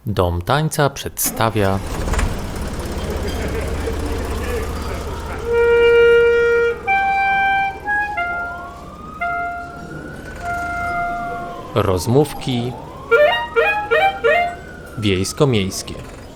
Dom Tańca przedstawia rozmówki wiejsko-miejskie.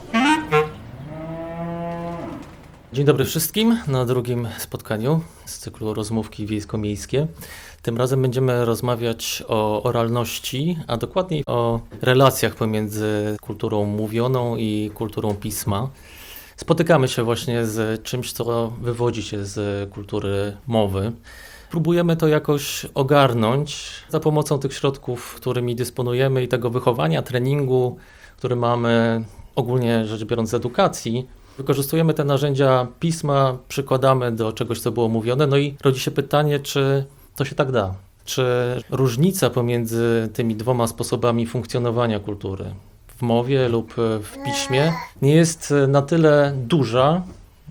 Dzień dobry wszystkim na drugim spotkaniu z cyklu Rozmówki wiejsko-miejskie. Tym razem będziemy rozmawiać o oralności, a dokładniej o relacjach pomiędzy kulturą mówioną i kulturą pisma. Spotykamy się właśnie z czymś, co wywodzi się z kultury mowy. Próbujemy to jakoś ogarnąć za pomocą tych środków, którymi dysponujemy i tego wychowania, treningu, który mamy ogólnie rzecz biorąc z edukacji. Wykorzystujemy te narzędzia pisma, przykładamy do czegoś, co było mówione, no i rodzi się pytanie, czy to się tak da? Czy różnica pomiędzy tymi dwoma sposobami funkcjonowania kultury w mowie lub w piśmie nie jest na tyle duża,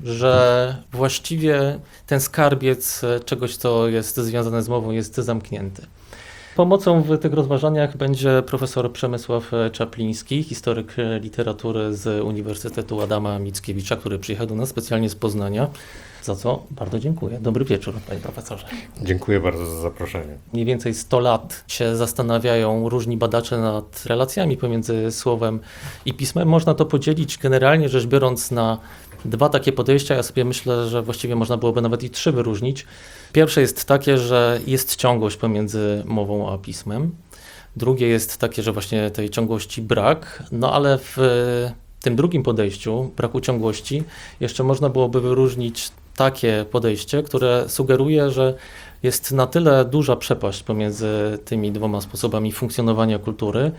że właściwie ten skarbiec czegoś, co jest związane z mową, jest zamknięty. Pomocą w tych rozważaniach będzie profesor Przemysław Czapliński, historyk literatury z Uniwersytetu Adama Mickiewicza, który przyjechał do nas specjalnie z Poznania, za co bardzo dziękuję. Dobry wieczór, panie profesorze. Dziękuję bardzo za zaproszenie. Mniej więcej 100 lat się zastanawiają różni badacze nad relacjami pomiędzy słowem i pismem. Można to podzielić generalnie rzecz biorąc na dwa takie podejścia. Ja sobie myślę, że właściwie można byłoby nawet i trzy wyróżnić. Pierwsze jest takie, że jest ciągłość pomiędzy mową a pismem. Drugie jest takie, że właśnie tej ciągłości brak, no ale w tym drugim podejściu, braku ciągłości, jeszcze można byłoby wyróżnić takie podejście, które sugeruje, że jest na tyle duża przepaść pomiędzy tymi dwoma sposobami funkcjonowania kultury,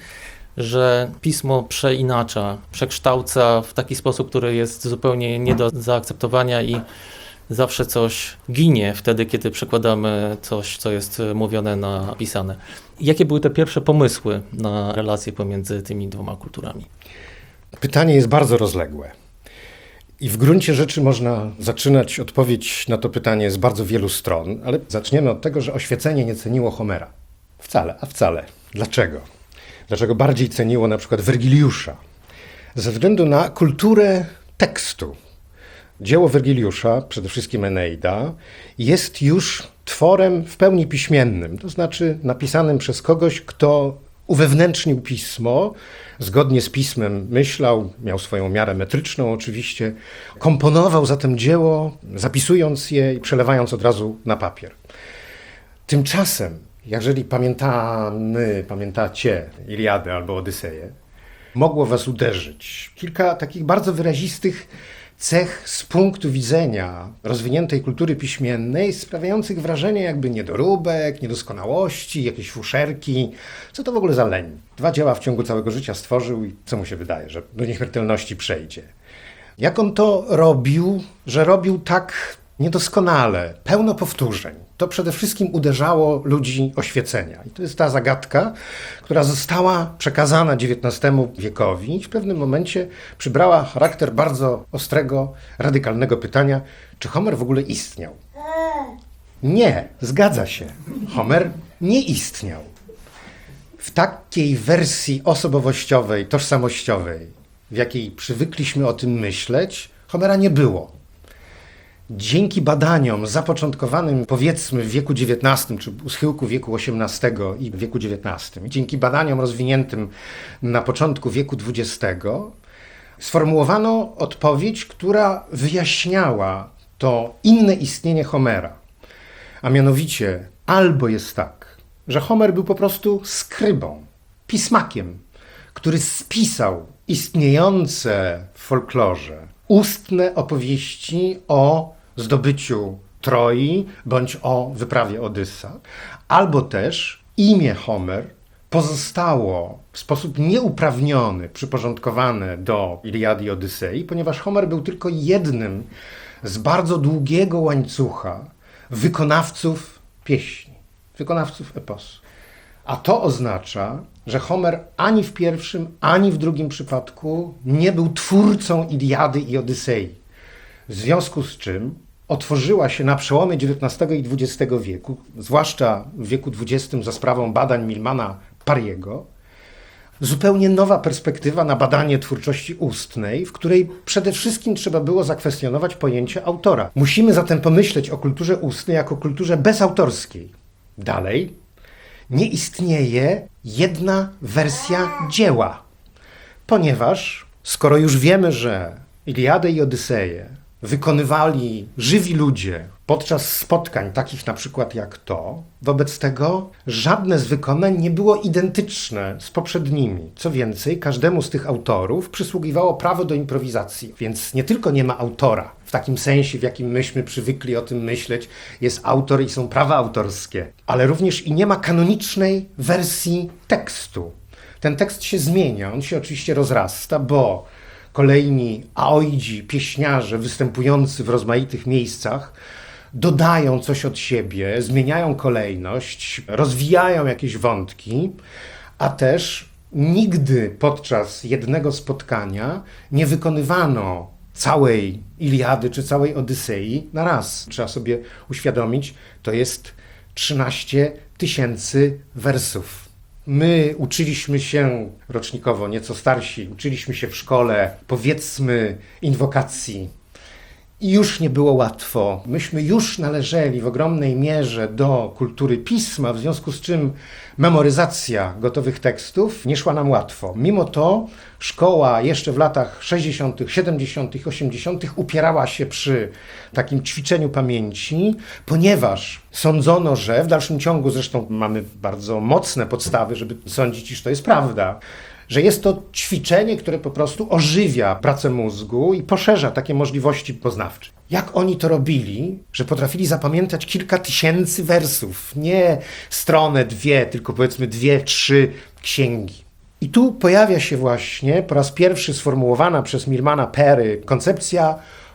że pismo przeinacza, przekształca w taki sposób, który jest zupełnie nie do zaakceptowania i zawsze coś ginie wtedy, kiedy przekładamy coś, co jest mówione na pisane. Jakie były te pierwsze pomysły na relacje pomiędzy tymi dwoma kulturami? Pytanie jest bardzo rozległe. I w gruncie rzeczy można zaczynać odpowiedź na to pytanie z bardzo wielu stron, ale zaczniemy od tego, że oświecenie nie ceniło Homera. Wcale. Dlaczego? Dlaczego bardziej ceniło na przykład Wergiliusza? Ze względu na kulturę tekstu. Dzieło Wergiliusza, przede wszystkim Eneida, jest już tworem w pełni piśmiennym, to znaczy napisanym przez kogoś, kto uwewnętrznił pismo, zgodnie z pismem myślał, miał swoją miarę metryczną oczywiście, komponował zatem dzieło, zapisując je i przelewając od razu na papier. Tymczasem, jeżeli pamiętacie Iliadę albo Odyseję, mogło was uderzyć kilka takich bardzo wyrazistych cech z punktu widzenia rozwiniętej kultury piśmiennej, sprawiających wrażenie jakby niedoróbek, niedoskonałości, jakieś fuszerki. Co to w ogóle za leń? 2 dzieła w ciągu całego życia stworzył i co mu się wydaje, że do nieśmiertelności przejdzie? Jak on to robił, że robił tak niedoskonale, pełno powtórzeń? To przede wszystkim uderzało ludzi oświecenia. I to jest ta zagadka, która została przekazana XIX wiekowi i w pewnym momencie przybrała charakter bardzo ostrego, radykalnego pytania, czy Homer w ogóle istniał? Nie, zgadza się. Homer nie istniał. W takiej wersji osobowościowej, tożsamościowej, w jakiej przywykliśmy o tym myśleć, Homera nie było. Dzięki badaniom zapoczątkowanym powiedzmy w wieku XIX, czy u schyłku wieku XVIII i wieku XIX, dzięki badaniom rozwiniętym na początku wieku XX, sformułowano odpowiedź, która wyjaśniała to inne istnienie Homera. A mianowicie albo jest tak, że Homer był po prostu skrybą, pismakiem, który spisał istniejące w folklorze ustne opowieści o zdobyciu Troi bądź o wyprawie Odyssa, albo też imię Homer pozostało w sposób nieuprawniony przyporządkowane do Iliady i Odysei, ponieważ Homer był tylko jednym z bardzo długiego łańcucha wykonawców pieśni, wykonawców eposu. A to oznacza, że Homer ani w pierwszym, ani w drugim przypadku nie był twórcą Iliady i Odysei. W związku z czym otworzyła się na przełomie XIX i XX wieku, zwłaszcza w wieku XX za sprawą badań Milmana Pariego, zupełnie nowa perspektywa na badanie twórczości ustnej, w której przede wszystkim trzeba było zakwestionować pojęcie autora. Musimy zatem pomyśleć o kulturze ustnej jako kulturze bezautorskiej. Dalej, nie istnieje jedna wersja dzieła, ponieważ skoro już wiemy, że Iliadę i Odyseję wykonywali żywi ludzie podczas spotkań takich na przykład jak to, wobec tego żadne z wykonań nie było identyczne z poprzednimi. Co więcej, każdemu z tych autorów przysługiwało prawo do improwizacji, więc nie tylko nie ma autora, w takim sensie, w jakim myśmy przywykli o tym myśleć, jest autor i są prawa autorskie, ale również i nie ma kanonicznej wersji tekstu. Ten tekst się zmienia, on się oczywiście rozrasta, bo kolejni aoidzi, pieśniarze występujący w rozmaitych miejscach dodają coś od siebie, zmieniają kolejność, rozwijają jakieś wątki, a też nigdy podczas jednego spotkania nie wykonywano całej Iliady czy całej Odysei na raz. Trzeba sobie uświadomić, to jest 13 000 wersów. My uczyliśmy się rocznikowo, nieco starsi, uczyliśmy się w szkole, powiedzmy, inwokacji. I już nie było łatwo. Myśmy już należeli w ogromnej mierze do kultury pisma, w związku z czym memoryzacja gotowych tekstów nie szła nam łatwo. Mimo to szkoła jeszcze w latach 60., 70., 80. upierała się przy takim ćwiczeniu pamięci, ponieważ sądzono, że w dalszym ciągu, zresztą mamy bardzo mocne podstawy, żeby sądzić, iż to jest prawda, że jest to ćwiczenie, które po prostu ożywia pracę mózgu i poszerza takie możliwości poznawcze. Jak oni to robili, że potrafili zapamiętać kilka tysięcy wersów, nie stronę, dwie, tylko powiedzmy 2-3 księgi. I tu pojawia się właśnie po raz pierwszy sformułowana przez Milmana Pery koncepcja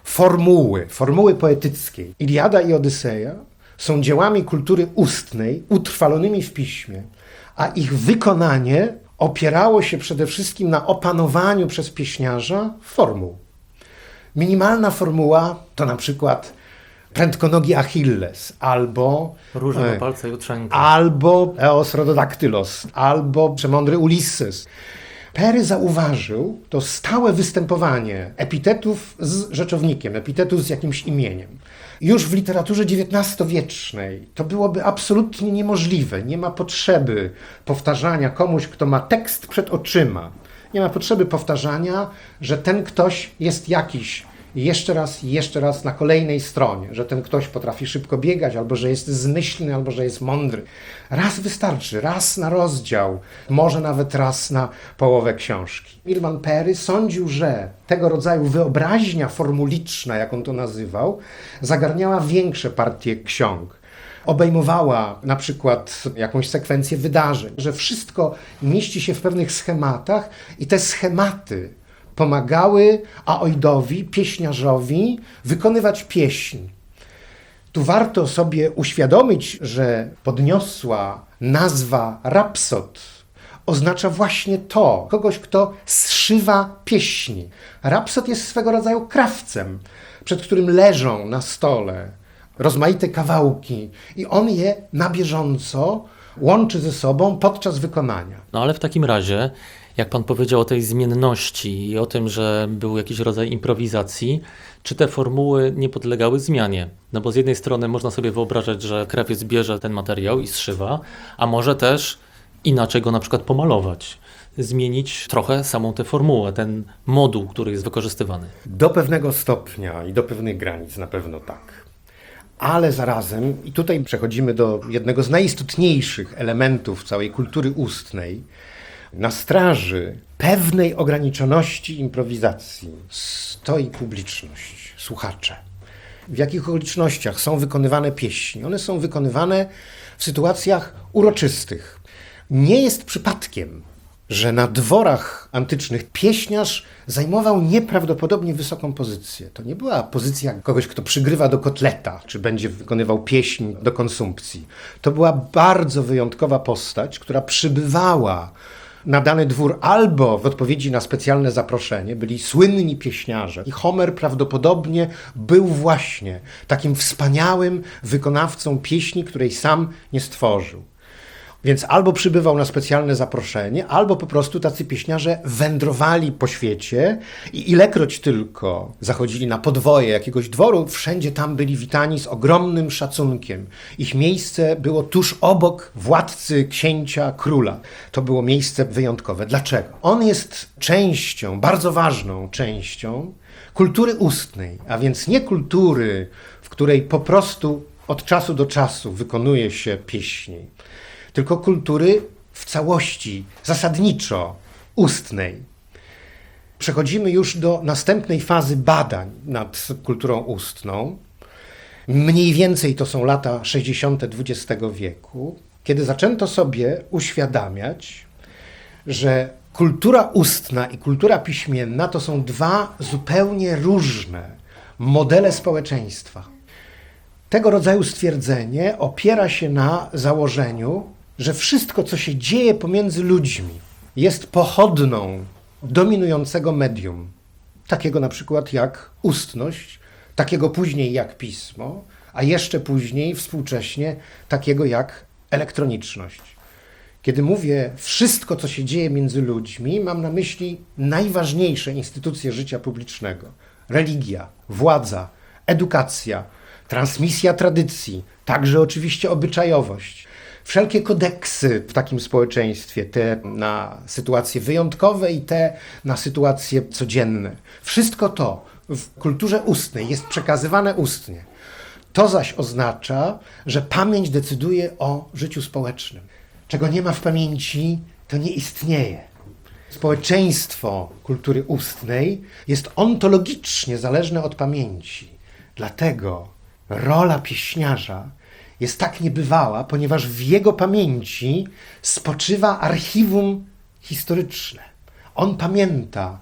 formuły poetyckiej. Iliada i Odyseja są dziełami kultury ustnej, utrwalonymi w piśmie, a ich wykonanie opierało się przede wszystkim na opanowaniu przez pieśniarza formuł. Minimalna formuła to na przykład prędkonogi Achilles, albo Róże do palca jutrzenka. albo Eos Rododaktylos, albo przemądry Ulisses. Pery zauważył to stałe występowanie epitetów z rzeczownikiem, epitetów z jakimś imieniem. Już w literaturze XIX-wiecznej to byłoby absolutnie niemożliwe. Nie ma potrzeby powtarzania komuś, kto ma tekst przed oczyma. Nie ma potrzeby powtarzania, że ten ktoś jest jakiś. I jeszcze raz na kolejnej stronie, że ten ktoś potrafi szybko biegać, albo że jest zmyślny, albo że jest mądry. Raz wystarczy, raz na rozdział, może nawet raz na połowę książki. Milman Pery sądził, że tego rodzaju wyobraźnia formuliczna, jak on to nazywał, zagarniała większe partie ksiąg. Obejmowała na przykład jakąś sekwencję wydarzeń, że wszystko mieści się w pewnych schematach i te schematy pomagały aoidowi, pieśniarzowi wykonywać pieśń. Tu warto sobie uświadomić, że podniosła nazwa rapsod oznacza właśnie to, kogoś, kto zszywa pieśni. Rapsod jest swego rodzaju krawcem, przed którym leżą na stole rozmaite kawałki i on je na bieżąco łączy ze sobą podczas wykonania. No ale w takim razie, jak pan powiedział o tej zmienności i o tym, że był jakiś rodzaj improwizacji, czy te formuły nie podlegały zmianie? No bo z jednej strony można sobie wyobrażać, że krawiec bierze ten materiał i zszywa, a może też inaczej go na przykład pomalować, zmienić trochę samą tę formułę, ten moduł, który jest wykorzystywany. Do pewnego stopnia i do pewnych granic na pewno tak. Ale zarazem, i tutaj przechodzimy do jednego z najistotniejszych elementów całej kultury ustnej, na straży pewnej ograniczoności improwizacji stoi publiczność, słuchacze. W jakich okolicznościach są wykonywane pieśni? One są wykonywane w sytuacjach uroczystych. Nie jest przypadkiem, że na dworach antycznych pieśniarz zajmował nieprawdopodobnie wysoką pozycję. To nie była pozycja kogoś, kto przygrywa do kotleta, czy będzie wykonywał pieśń do konsumpcji. To była bardzo wyjątkowa postać, która przybywała na dany dwór albo w odpowiedzi na specjalne zaproszenie, byli słynni pieśniarze. I Homer prawdopodobnie był właśnie takim wspaniałym wykonawcą pieśni, której sam nie stworzył. Więc albo przybywał na specjalne zaproszenie, albo po prostu tacy pieśniarze wędrowali po świecie i ilekroć tylko zachodzili na podwoje jakiegoś dworu, wszędzie tam byli witani z ogromnym szacunkiem. Ich miejsce było tuż obok władcy, księcia, króla. To było miejsce wyjątkowe. Dlaczego? On jest częścią, bardzo ważną częścią kultury ustnej, a więc nie kultury, w której po prostu od czasu do czasu wykonuje się pieśni, tylko kultury w całości, zasadniczo ustnej. Przechodzimy już do następnej fazy badań nad kulturą ustną. Mniej więcej to są lata 60. XX wieku, kiedy zaczęto sobie uświadamiać, że kultura ustna i kultura piśmienna to są dwa zupełnie różne modele społeczeństwa. Tego rodzaju stwierdzenie opiera się na założeniu, że wszystko, co się dzieje pomiędzy ludźmi, jest pochodną dominującego medium, takiego na przykład jak ustność, takiego później jak pismo, a jeszcze później, współcześnie, takiego jak elektroniczność. Kiedy mówię wszystko, co się dzieje między ludźmi, mam na myśli najważniejsze instytucje życia publicznego. Religia, władza, edukacja, transmisja tradycji, także oczywiście obyczajowość. Wszelkie kodeksy w takim społeczeństwie, te na sytuacje wyjątkowe i te na sytuacje codzienne. Wszystko to w kulturze ustnej jest przekazywane ustnie. To zaś oznacza, że pamięć decyduje o życiu społecznym. Czego nie ma w pamięci, to nie istnieje. Społeczeństwo kultury ustnej jest ontologicznie zależne od pamięci. Dlatego rola pieśniarza jest tak niebywała, ponieważ w jego pamięci spoczywa archiwum historyczne. On pamięta,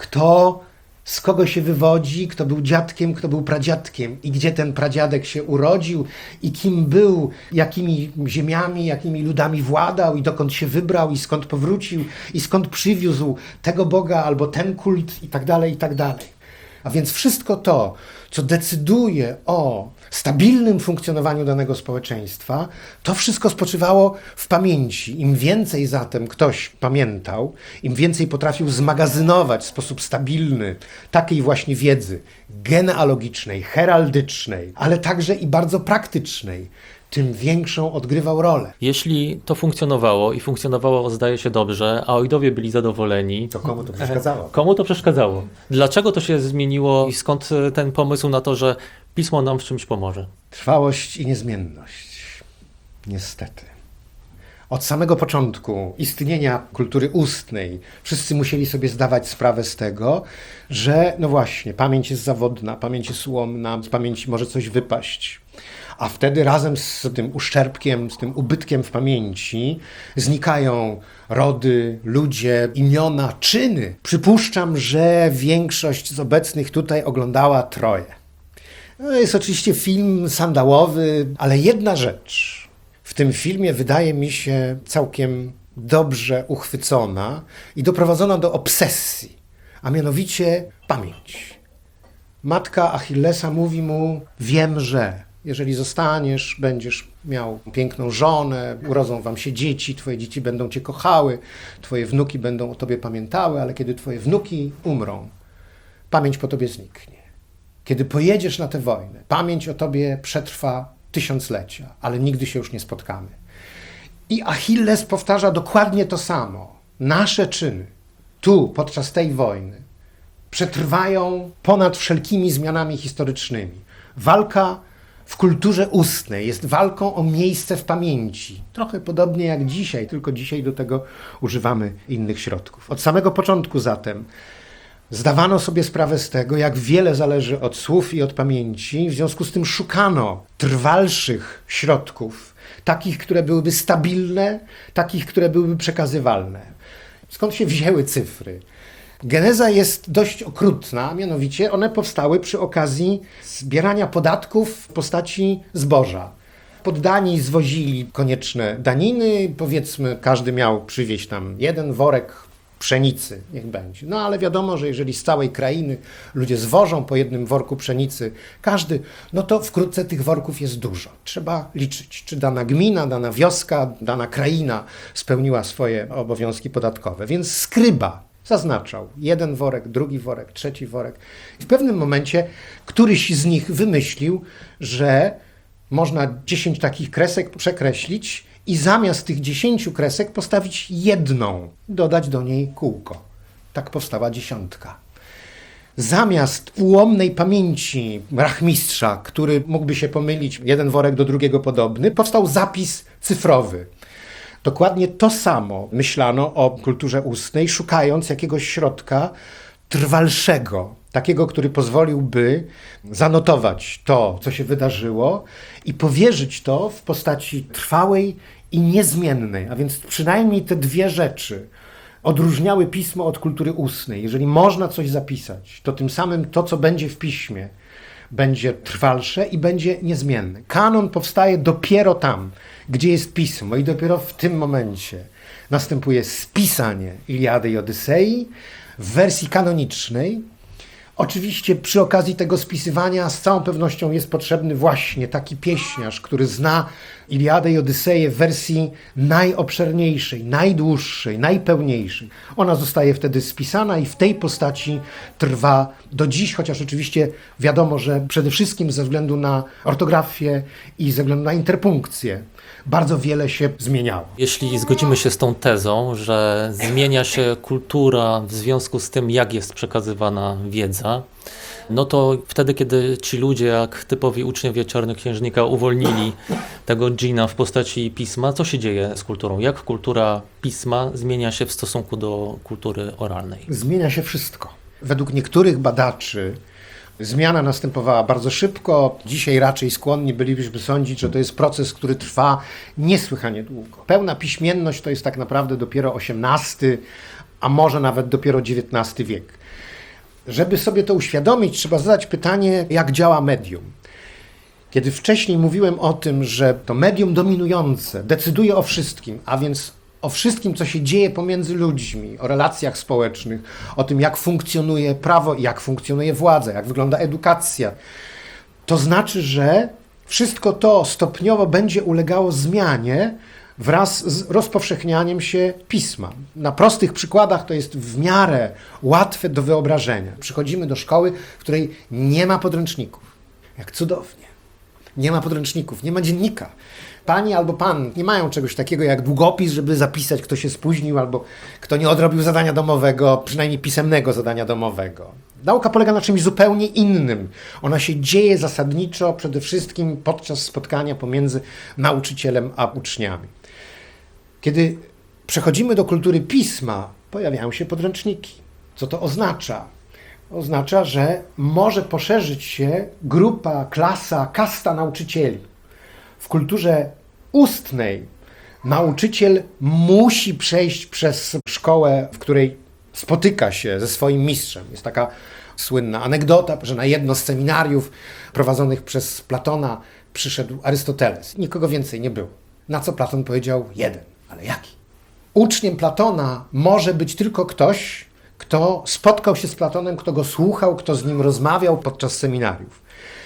kto z kogo się wywodzi, kto był dziadkiem, kto był pradziadkiem i gdzie ten pradziadek się urodził i kim był, jakimi ziemiami, jakimi ludami władał i dokąd się wybrał i skąd powrócił i skąd przywiózł tego Boga albo ten kult i tak dalej, i tak dalej. A więc wszystko to, co decyduje o stabilnym funkcjonowaniu danego społeczeństwa, to wszystko spoczywało w pamięci. Im więcej zatem ktoś pamiętał, im więcej potrafił zmagazynować w sposób stabilny takiej właśnie wiedzy genealogicznej, heraldycznej, ale także i bardzo praktycznej, tym większą odgrywał rolę. Jeśli to funkcjonowało i funkcjonowało, zdaje się, dobrze, a ojcowie byli zadowoleni, To komu to przeszkadzało? komu to przeszkadzało? Dlaczego to się zmieniło i skąd ten pomysł na to, że pismo nam w czymś pomoże? Trwałość i niezmienność. Niestety. Od samego początku istnienia kultury ustnej wszyscy musieli sobie zdawać sprawę z tego, że no właśnie, pamięć jest zawodna, pamięć jest ułomna, z pamięci może coś wypaść. A wtedy razem z tym uszczerbkiem, z tym ubytkiem w pamięci znikają rody, ludzie, imiona, czyny. Przypuszczam, że większość z obecnych tutaj oglądała Troję. No jest oczywiście film sandałowy, ale jedna rzecz w tym filmie wydaje mi się całkiem dobrze uchwycona i doprowadzona do obsesji, a mianowicie pamięć. Matka Achillesa mówi mu: wiem, że jeżeli zostaniesz, będziesz miał piękną żonę, urodzą wam się dzieci, twoje dzieci będą cię kochały, twoje wnuki będą o tobie pamiętały, ale kiedy twoje wnuki umrą, pamięć po tobie zniknie. Kiedy pojedziesz na tę wojnę, pamięć o tobie przetrwa tysiąclecia, ale nigdy się już nie spotkamy. I Achilles powtarza dokładnie to samo. Nasze czyny tu, podczas tej wojny, przetrwają ponad wszelkimi zmianami historycznymi. Walka w kulturze ustnej jest walką o miejsce w pamięci. Trochę podobnie jak dzisiaj, tylko dzisiaj do tego używamy innych środków. Od samego początku zatem zdawano sobie sprawę z tego, jak wiele zależy od słów i od pamięci, w związku z tym szukano trwalszych środków, takich, które byłyby stabilne, takich, które byłyby przekazywalne. Skąd się wzięły cyfry? Geneza jest dość okrutna, mianowicie one powstały przy okazji zbierania podatków w postaci zboża. Poddani zwozili konieczne daniny, powiedzmy każdy miał przywieźć tam jeden worek pszenicy, niech będzie. No ale wiadomo, że jeżeli z całej krainy ludzie zwożą po jednym worku pszenicy, każdy, no to wkrótce tych worków jest dużo. Trzeba liczyć, czy dana gmina, dana wioska, dana kraina spełniła swoje obowiązki podatkowe. Więc skryba zaznaczał jeden worek, drugi worek, trzeci worek. W pewnym momencie któryś z nich wymyślił, że można 10 takich kresek przekreślić i zamiast tych 10 kresek postawić jedną, dodać do niej kółko. Tak powstała 10. Zamiast ułomnej pamięci rachmistrza, który mógłby się pomylić, jeden worek do drugiego podobny, powstał zapis cyfrowy. Dokładnie to samo myślano o kulturze ustnej, szukając jakiegoś środka trwalszego, takiego, który pozwoliłby zanotować to, co się wydarzyło i powierzyć to w postaci trwałej i niezmiennej. A więc przynajmniej te dwie rzeczy odróżniały pismo od kultury ustnej. Jeżeli można coś zapisać, to tym samym to, co będzie w piśmie, będzie trwalsze i będzie niezmienne. Kanon powstaje dopiero tam, gdzie jest pismo i dopiero w tym momencie następuje spisanie Iliady i Odysei w wersji kanonicznej. Oczywiście przy okazji tego spisywania z całą pewnością jest potrzebny właśnie taki pieśniarz, który zna Iliadę i Odyseję w wersji najobszerniejszej, najdłuższej, najpełniejszej. Ona zostaje wtedy spisana i w tej postaci trwa do dziś, chociaż oczywiście wiadomo, że przede wszystkim ze względu na ortografię i ze względu na interpunkcję bardzo wiele się zmieniało. Jeśli zgodzimy się z tą tezą, że zmienia się kultura w związku z tym, jak jest przekazywana wiedza, no to wtedy, kiedy ci ludzie, jak typowi uczniowie Czarnoksiężnika, uwolnili tego dżina w postaci pisma, co się dzieje z kulturą? Jak kultura pisma zmienia się w stosunku do kultury oralnej? Zmienia się wszystko. Według niektórych badaczy zmiana następowała bardzo szybko. Dzisiaj raczej skłonni bylibyśmy sądzić, że to jest proces, który trwa niesłychanie długo. Pełna piśmienność to jest tak naprawdę dopiero XVIII, a może nawet dopiero XIX wiek. Żeby sobie to uświadomić, trzeba zadać pytanie, jak działa medium. Kiedy wcześniej mówiłem o tym, że to medium dominujące decyduje o wszystkim, a więc o wszystkim, co się dzieje pomiędzy ludźmi, o relacjach społecznych, o tym, jak funkcjonuje prawo, jak funkcjonuje władza, jak wygląda edukacja, to znaczy, że wszystko to stopniowo będzie ulegało zmianie wraz z rozpowszechnianiem się pisma. Na prostych przykładach to jest w miarę łatwe do wyobrażenia. Przychodzimy do szkoły, w której nie ma podręczników. Jak cudownie. Nie ma podręczników, nie ma dziennika. Pani albo pan nie mają czegoś takiego jak długopis, żeby zapisać, kto się spóźnił albo kto nie odrobił zadania domowego, przynajmniej pisemnego zadania domowego. Nauka polega na czymś zupełnie innym. Ona się dzieje zasadniczo przede wszystkim podczas spotkania pomiędzy nauczycielem a uczniami. Kiedy przechodzimy do kultury pisma, pojawiają się podręczniki. Co to oznacza? Oznacza, że może poszerzyć się grupa, klasa, kasta nauczycieli. W kulturze ustnej nauczyciel musi przejść przez szkołę, w której spotyka się ze swoim mistrzem. Jest taka słynna anegdota, że na jedno z seminariów prowadzonych przez Platona przyszedł Arystoteles. Nikogo więcej nie było. Na co Platon powiedział: jeden. Ale jaki? Uczniem Platona może być tylko ktoś, kto spotkał się z Platonem, kto go słuchał, kto z nim rozmawiał podczas seminariów.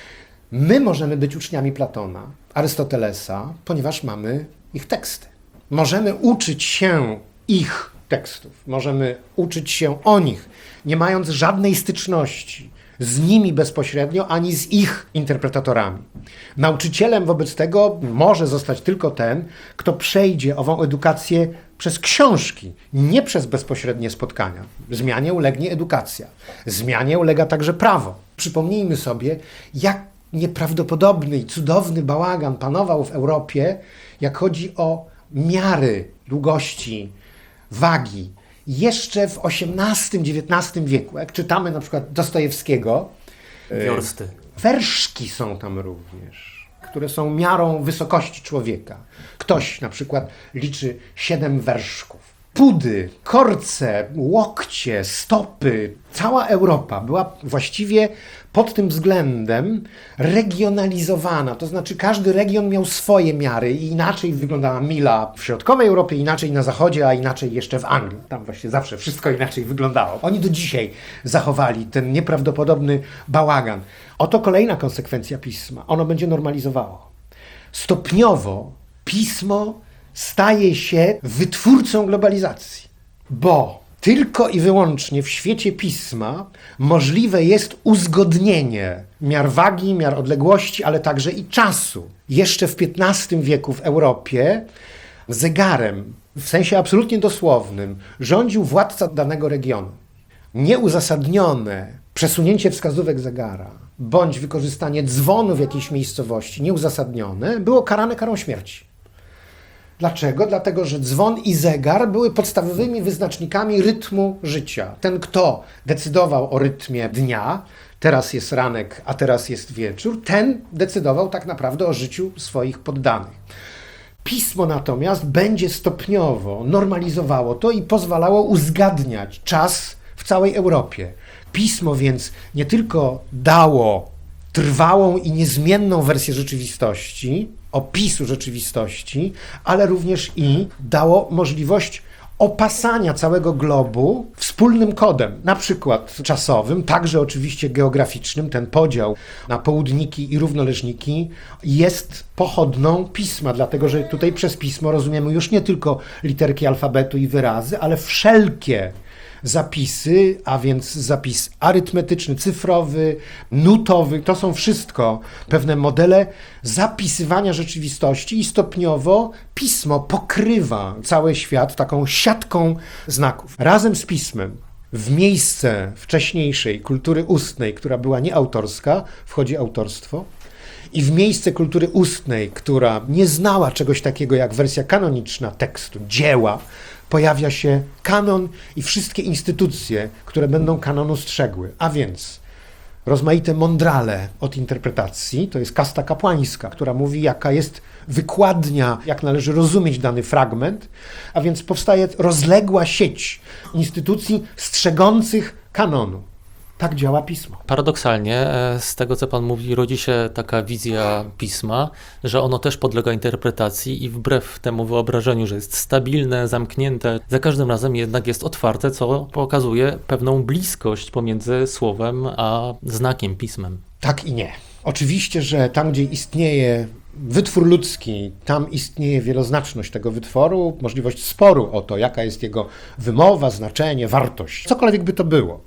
My możemy być uczniami Platona, Arystotelesa, ponieważ mamy ich teksty. Możemy uczyć się ich tekstów, możemy uczyć się o nich, nie mając żadnej styczności z nimi bezpośrednio, ani z ich interpretatorami. Nauczycielem wobec tego może zostać tylko ten, kto przejdzie ową edukację przez książki, nie przez bezpośrednie spotkania. Zmianie ulegnie edukacja. Zmianie ulega także prawo. Przypomnijmy sobie, jak nieprawdopodobny i cudowny bałagan panował w Europie, jak chodzi o miary długości, wagi. Jeszcze w XVIII-XIX wieku, jak czytamy na przykład Dostojewskiego, Wiorsty. werszki są tam również, które są miarą wysokości człowieka. Ktoś na przykład liczy 7 werszków. pudy, korce, łokcie, stopy. Cała Europa była właściwie pod tym względem regionalizowana. To znaczy każdy region miał swoje miary i inaczej wyglądała mila w środkowej Europie, inaczej na zachodzie, a inaczej jeszcze w Anglii. Tam właśnie zawsze wszystko inaczej wyglądało. Oni do dzisiaj zachowali ten nieprawdopodobny bałagan. Oto kolejna konsekwencja pisma. Ono będzie normalizowało. Stopniowo pismo staje się wytwórcą globalizacji, bo tylko i wyłącznie w świecie pisma możliwe jest uzgodnienie miar wagi, miar odległości, ale także i czasu. Jeszcze w XV wieku w Europie zegarem, w sensie absolutnie dosłownym, rządził władca danego regionu. Nieuzasadnione przesunięcie wskazówek zegara bądź wykorzystanie dzwonu w jakiejś miejscowości nieuzasadnione było karane karą śmierci. Dlaczego? Dlatego, że dzwon i zegar były podstawowymi wyznacznikami rytmu życia. Ten, kto decydował o rytmie dnia, teraz jest ranek, a teraz jest wieczór, ten decydował tak naprawdę o życiu swoich poddanych. Pismo natomiast będzie stopniowo normalizowało to i pozwalało uzgadniać czas w całej Europie. Pismo więc nie tylko dało trwałą i niezmienną wersję rzeczywistości, opisu rzeczywistości, ale również i dało możliwość opasania całego globu wspólnym kodem, na przykład czasowym, także oczywiście geograficznym. Ten podział na południki i równoleżniki jest pochodną pisma, dlatego że tutaj przez pismo rozumiemy już nie tylko literki alfabetu i wyrazy, ale wszelkie zapisy, a więc zapis arytmetyczny, cyfrowy, nutowy, to są wszystko pewne modele zapisywania rzeczywistości i stopniowo pismo pokrywa cały świat taką siatką znaków. Razem z pismem w miejsce wcześniejszej kultury ustnej, która była nieautorska, wchodzi autorstwo, i w miejsce kultury ustnej, która nie znała czegoś takiego jak wersja kanoniczna tekstu, dzieła, pojawia się kanon i wszystkie instytucje, które będą kanonu strzegły. A więc rozmaite mądrale od interpretacji, to jest kasta kapłańska, która mówi, jaka jest wykładnia, jak należy rozumieć dany fragment, a więc powstaje rozległa sieć instytucji strzegących kanonu. Tak działa pismo. Paradoksalnie, z tego co Pan mówi, rodzi się taka wizja pisma, że ono też podlega interpretacji i wbrew temu wyobrażeniu, że jest stabilne, zamknięte, za każdym razem jednak jest otwarte, co pokazuje pewną bliskość pomiędzy słowem a znakiem, pismem. Tak i nie. Oczywiście, że tam, gdzie istnieje wytwór ludzki, tam istnieje wieloznaczność tego wytworu, możliwość sporu o to, jaka jest jego wymowa, znaczenie, wartość, cokolwiek by to było.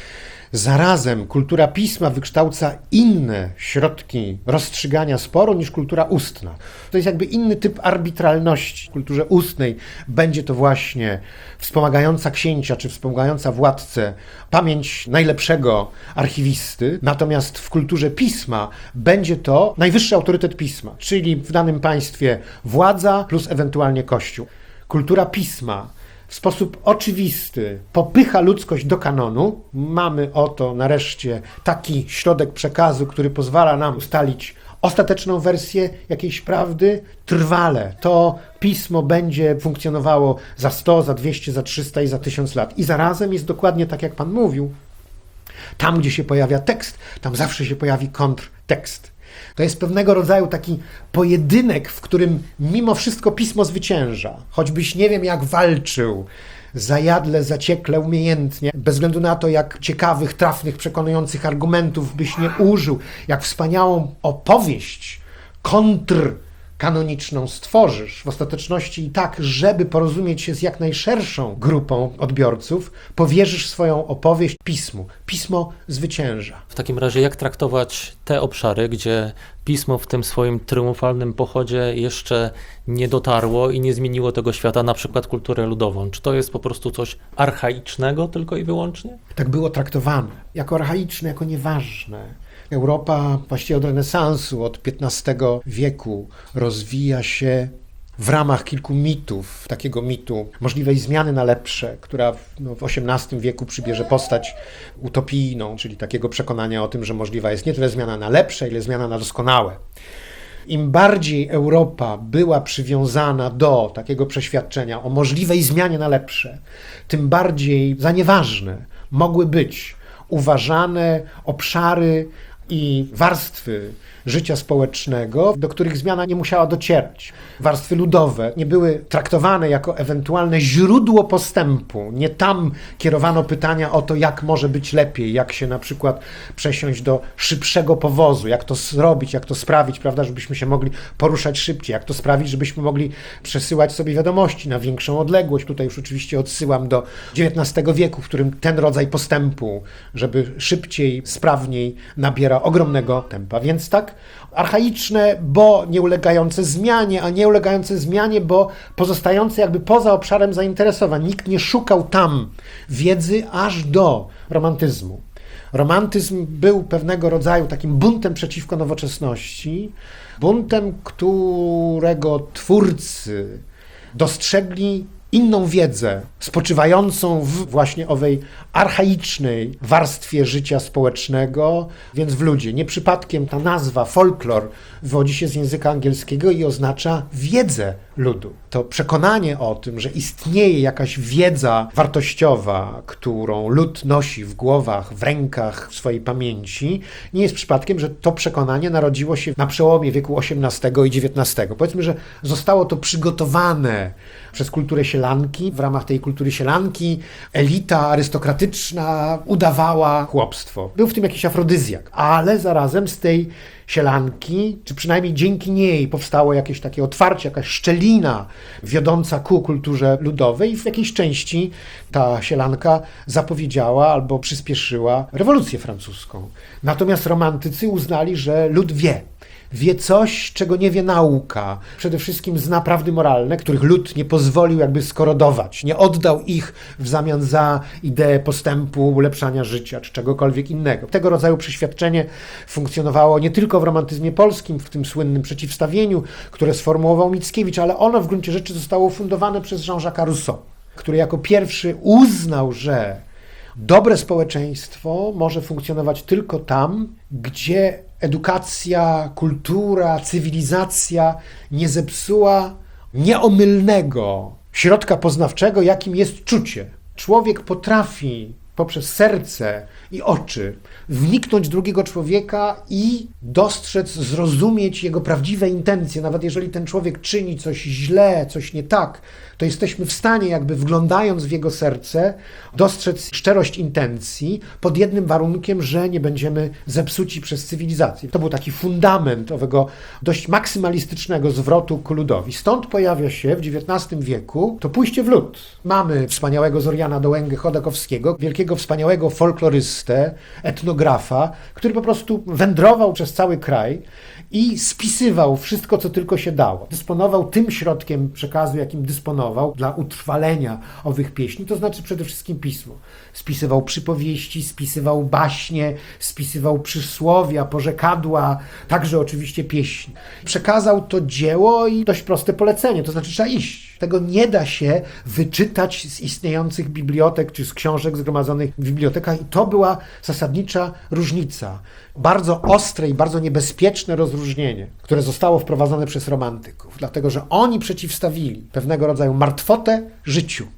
Zarazem kultura pisma wykształca inne środki rozstrzygania sporu niż kultura ustna. To jest jakby inny typ arbitralności. W kulturze ustnej będzie to właśnie wspomagająca księcia czy wspomagająca władcę pamięć najlepszego archiwisty, natomiast w kulturze pisma będzie to najwyższy autorytet pisma, czyli w danym państwie władza plus ewentualnie kościół. Kultura pisma w sposób oczywisty popycha ludzkość do kanonu. Mamy oto nareszcie taki środek przekazu, który pozwala nam ustalić ostateczną wersję jakiejś prawdy trwale. To pismo będzie funkcjonowało za 100, za 200, za 300 i za 1000 lat. I zarazem jest dokładnie tak, jak Pan mówił. Tam, gdzie się pojawia tekst, tam zawsze się pojawi kontrtekst. To jest pewnego rodzaju taki pojedynek, w którym mimo wszystko pismo zwycięża. Choćbyś nie wiem jak walczył, zajadle, zaciekle, umiejętnie, bez względu na to, jak ciekawych, trafnych, przekonujących argumentów byś nie użył, jak wspaniałą opowieść kontrkanoniczną stworzysz, w ostateczności i tak, żeby porozumieć się z jak najszerszą grupą odbiorców, powierzysz swoją opowieść pismu. Pismo zwycięża. W takim razie jak traktować te obszary, gdzie pismo w tym swoim triumfalnym pochodzie jeszcze nie dotarło i nie zmieniło tego świata, na przykład kulturę ludową? Czy to jest po prostu coś archaicznego tylko i wyłącznie? Tak było traktowane. Jako archaiczne, jako nieważne. Europa właściwie od renesansu, od XV wieku rozwija się w ramach kilku mitów, takiego mitu możliwej zmiany na lepsze, która w XVIII wieku przybierze postać utopijną, czyli takiego przekonania o tym, że możliwa jest nie tyle zmiana na lepsze, ile zmiana na doskonałe. Im bardziej Europa była przywiązana do takiego przeświadczenia o możliwej zmianie na lepsze, tym bardziej za nieważne mogły być uważane obszary i warstwy życia społecznego, do których zmiana nie musiała docierać. Warstwy ludowe nie były traktowane jako ewentualne źródło postępu. Nie tam kierowano pytania o to, jak może być lepiej, jak się na przykład przesiąść do szybszego powozu, jak to zrobić, jak to sprawić, prawda, żebyśmy się mogli poruszać szybciej, jak to sprawić, żebyśmy mogli przesyłać sobie wiadomości na większą odległość. Tutaj już oczywiście odsyłam do XIX wieku, w którym ten rodzaj postępu, żeby szybciej, sprawniej nabiera ogromnego tempa. Więc tak, archaiczne, bo nie ulegające zmianie, a nie ulegające zmianie, bo pozostające jakby poza obszarem zainteresowań. Nikt nie szukał tam wiedzy aż do romantyzmu. Romantyzm był pewnego rodzaju takim buntem przeciwko nowoczesności, buntem, którego twórcy dostrzegli inną wiedzę, spoczywającą w właśnie owej archaicznej warstwie życia społecznego, więc w ludzie. Nie przypadkiem ta nazwa folklor wywodzi się z języka angielskiego i oznacza wiedzę ludu. To przekonanie o tym, że istnieje jakaś wiedza wartościowa, którą lud nosi w głowach, w rękach, w swojej pamięci, nie jest przypadkiem, że to przekonanie narodziło się na przełomie wieku XVIII i XIX. Powiedzmy, że zostało to przygotowane przez kulturę sielanki. W ramach tej kultury sielanki elita arystokratyczna udawała chłopstwo. Był w tym jakiś afrodyzjak, ale zarazem z tej sielanki, czy przynajmniej dzięki niej powstało jakieś takie otwarcie, jakaś szczelina wiodąca ku kulturze ludowej i w jakiejś części ta sielanka zapowiedziała albo przyspieszyła rewolucję francuską. Natomiast romantycy uznali, że lud wie coś, czego nie wie nauka. Przede wszystkim zna prawdy moralne, których lud nie pozwolił jakby skorodować, nie oddał ich w zamian za ideę postępu, ulepszania życia, czy czegokolwiek innego. Tego rodzaju przeświadczenie funkcjonowało nie tylko w romantyzmie polskim, w tym słynnym przeciwstawieniu, które sformułował Mickiewicz, ale ono w gruncie rzeczy zostało ufundowane przez Jean-Jacques'a Rousseau, który jako pierwszy uznał, że dobre społeczeństwo może funkcjonować tylko tam, gdzie edukacja, kultura, cywilizacja nie zepsuła nieomylnego środka poznawczego, jakim jest czucie. Człowiek potrafi poprzez serce i oczy wniknąć w drugiego człowieka i dostrzec, zrozumieć jego prawdziwe intencje. Nawet jeżeli ten człowiek czyni coś źle, coś nie tak, to jesteśmy w stanie, jakby wglądając w jego serce, dostrzec szczerość intencji pod jednym warunkiem, że nie będziemy zepsuci przez cywilizację. To był taki fundament owego dość maksymalistycznego zwrotu ku ludowi. Stąd pojawia się w XIX wieku to pójście w lud. Mamy wspaniałego Zoriana Dołęgę Chodakowskiego, wielkiego, wspaniałego folklorystę, etnografa, który po prostu wędrował przez cały kraj i spisywał wszystko, co tylko się dało. Dysponował tym środkiem przekazu, jakim dysponował dla utrwalenia owych pieśni, to znaczy przede wszystkim pismo. Spisywał przypowieści, spisywał baśnie, spisywał przysłowia, porzekadła, także oczywiście pieśni. Przekazał to dzieło i dość proste polecenie, to znaczy trzeba iść. Tego nie da się wyczytać z istniejących bibliotek czy z książek zgromadzonych w bibliotekach i to była zasadnicza różnica. Bardzo ostre i bardzo niebezpieczne rozróżnienie, które zostało wprowadzone przez romantyków, dlatego że oni przeciwstawili pewnego rodzaju martwotę życiu.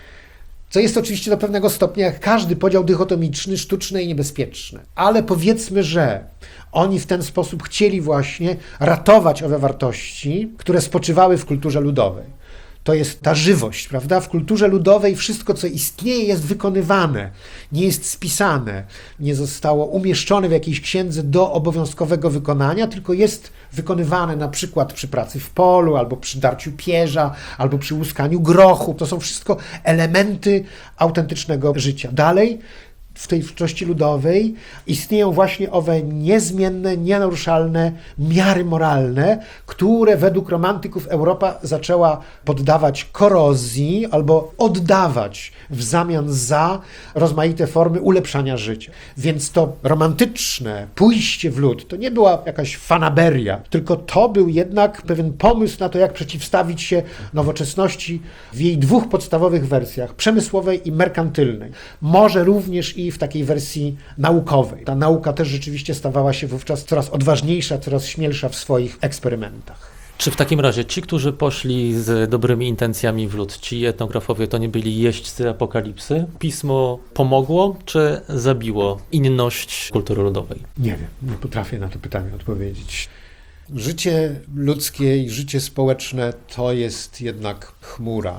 Co jest oczywiście do pewnego stopnia jak każdy podział dychotomiczny, sztuczny i niebezpieczny. Ale powiedzmy, że oni w ten sposób chcieli właśnie ratować owe wartości, które spoczywały w kulturze ludowej. To jest ta żywość, prawda? W kulturze ludowej wszystko, co istnieje, jest wykonywane, nie jest spisane, nie zostało umieszczone w jakiejś księdze do obowiązkowego wykonania, tylko jest wykonywane na przykład przy pracy w polu, albo przy darciu pierza, albo przy łuskaniu grochu. To są wszystko elementy autentycznego życia. Dalej, w tej twórczości ludowej istnieją właśnie owe niezmienne, nienaruszalne miary moralne, które według romantyków Europa zaczęła poddawać korozji albo oddawać w zamian za rozmaite formy ulepszania życia. Więc to romantyczne pójście w lud to nie była jakaś fanaberia, tylko to był jednak pewien pomysł na to, jak przeciwstawić się nowoczesności w jej dwóch podstawowych wersjach, przemysłowej i merkantylnej. Może również i w takiej wersji naukowej. Ta nauka też rzeczywiście stawała się wówczas coraz odważniejsza, coraz śmielsza w swoich eksperymentach. Czy w takim razie ci, którzy poszli z dobrymi intencjami w lód, ci etnografowie to nie byli jeźdźcy apokalipsy? Pismo pomogło, czy zabiło inność kultury ludowej? Nie wiem, nie potrafię na to pytanie odpowiedzieć. Życie ludzkie i życie społeczne to jest jednak chmura,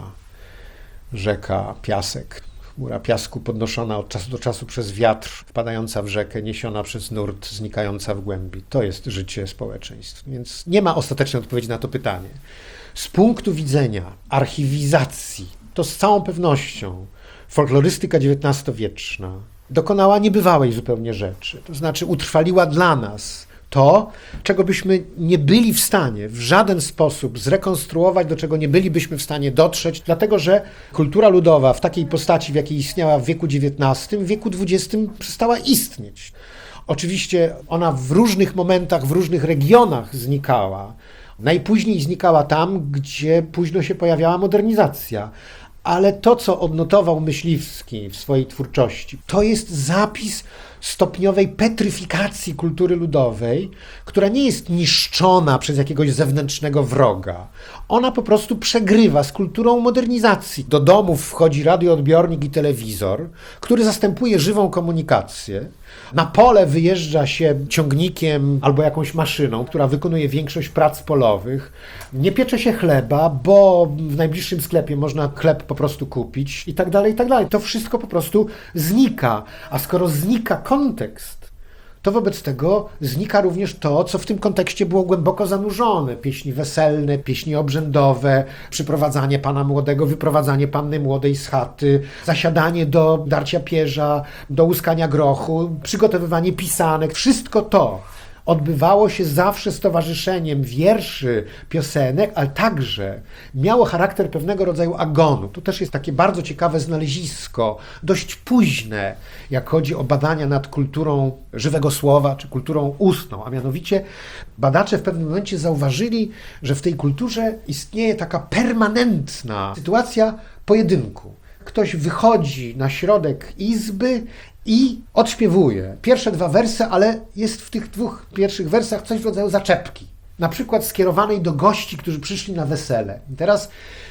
rzeka, piasek. Chmura piasku podnoszona od czasu do czasu przez wiatr, wpadająca w rzekę, niesiona przez nurt, znikająca w głębi. To jest życie społeczeństw. Więc nie ma ostatecznej odpowiedzi na to pytanie. Z punktu widzenia archiwizacji, to z całą pewnością folklorystyka XIX-wieczna dokonała niebywałej zupełnie rzeczy. To znaczy utrwaliła dla nas to, czego byśmy nie byli w stanie w żaden sposób zrekonstruować, do czego nie bylibyśmy w stanie dotrzeć, dlatego że kultura ludowa w takiej postaci, w jakiej istniała w wieku XIX, w wieku XX przestała istnieć. Oczywiście ona w różnych momentach, w różnych regionach znikała. Najpóźniej znikała tam, gdzie późno się pojawiała modernizacja. Ale to, co odnotował Myśliwski w swojej twórczości, to jest zapis stopniowej petryfikacji kultury ludowej, która nie jest niszczona przez jakiegoś zewnętrznego wroga. Ona po prostu przegrywa z kulturą modernizacji. Do domów wchodzi radioodbiornik i telewizor, który zastępuje żywą komunikację. Na pole wyjeżdża się ciągnikiem albo jakąś maszyną, która wykonuje większość prac polowych. Nie piecze się chleba, bo w najbliższym sklepie można chleb po prostu kupić i tak dalej, i tak dalej. To wszystko po prostu znika. A skoro znika kontekst, to wobec tego znika również to, co w tym kontekście było głęboko zanurzone. Pieśni weselne, pieśni obrzędowe, przyprowadzanie pana młodego, wyprowadzanie panny młodej z chaty, zasiadanie do darcia pierza, do łuskania grochu, przygotowywanie pisanek. Wszystko to odbywało się zawsze z towarzyszeniem wierszy, piosenek, ale także miało charakter pewnego rodzaju agonu. To też jest takie bardzo ciekawe znalezisko, dość późne, jak chodzi o badania nad kulturą żywego słowa, czy kulturą ustną, a mianowicie badacze w pewnym momencie zauważyli, że w tej kulturze istnieje taka permanentna sytuacja pojedynku. Ktoś wychodzi na środek izby i odśpiewuje pierwsze dwa wersy, ale jest w tych dwóch pierwszych wersach coś w rodzaju zaczepki. Na przykład skierowanej do gości, którzy przyszli na wesele. I teraz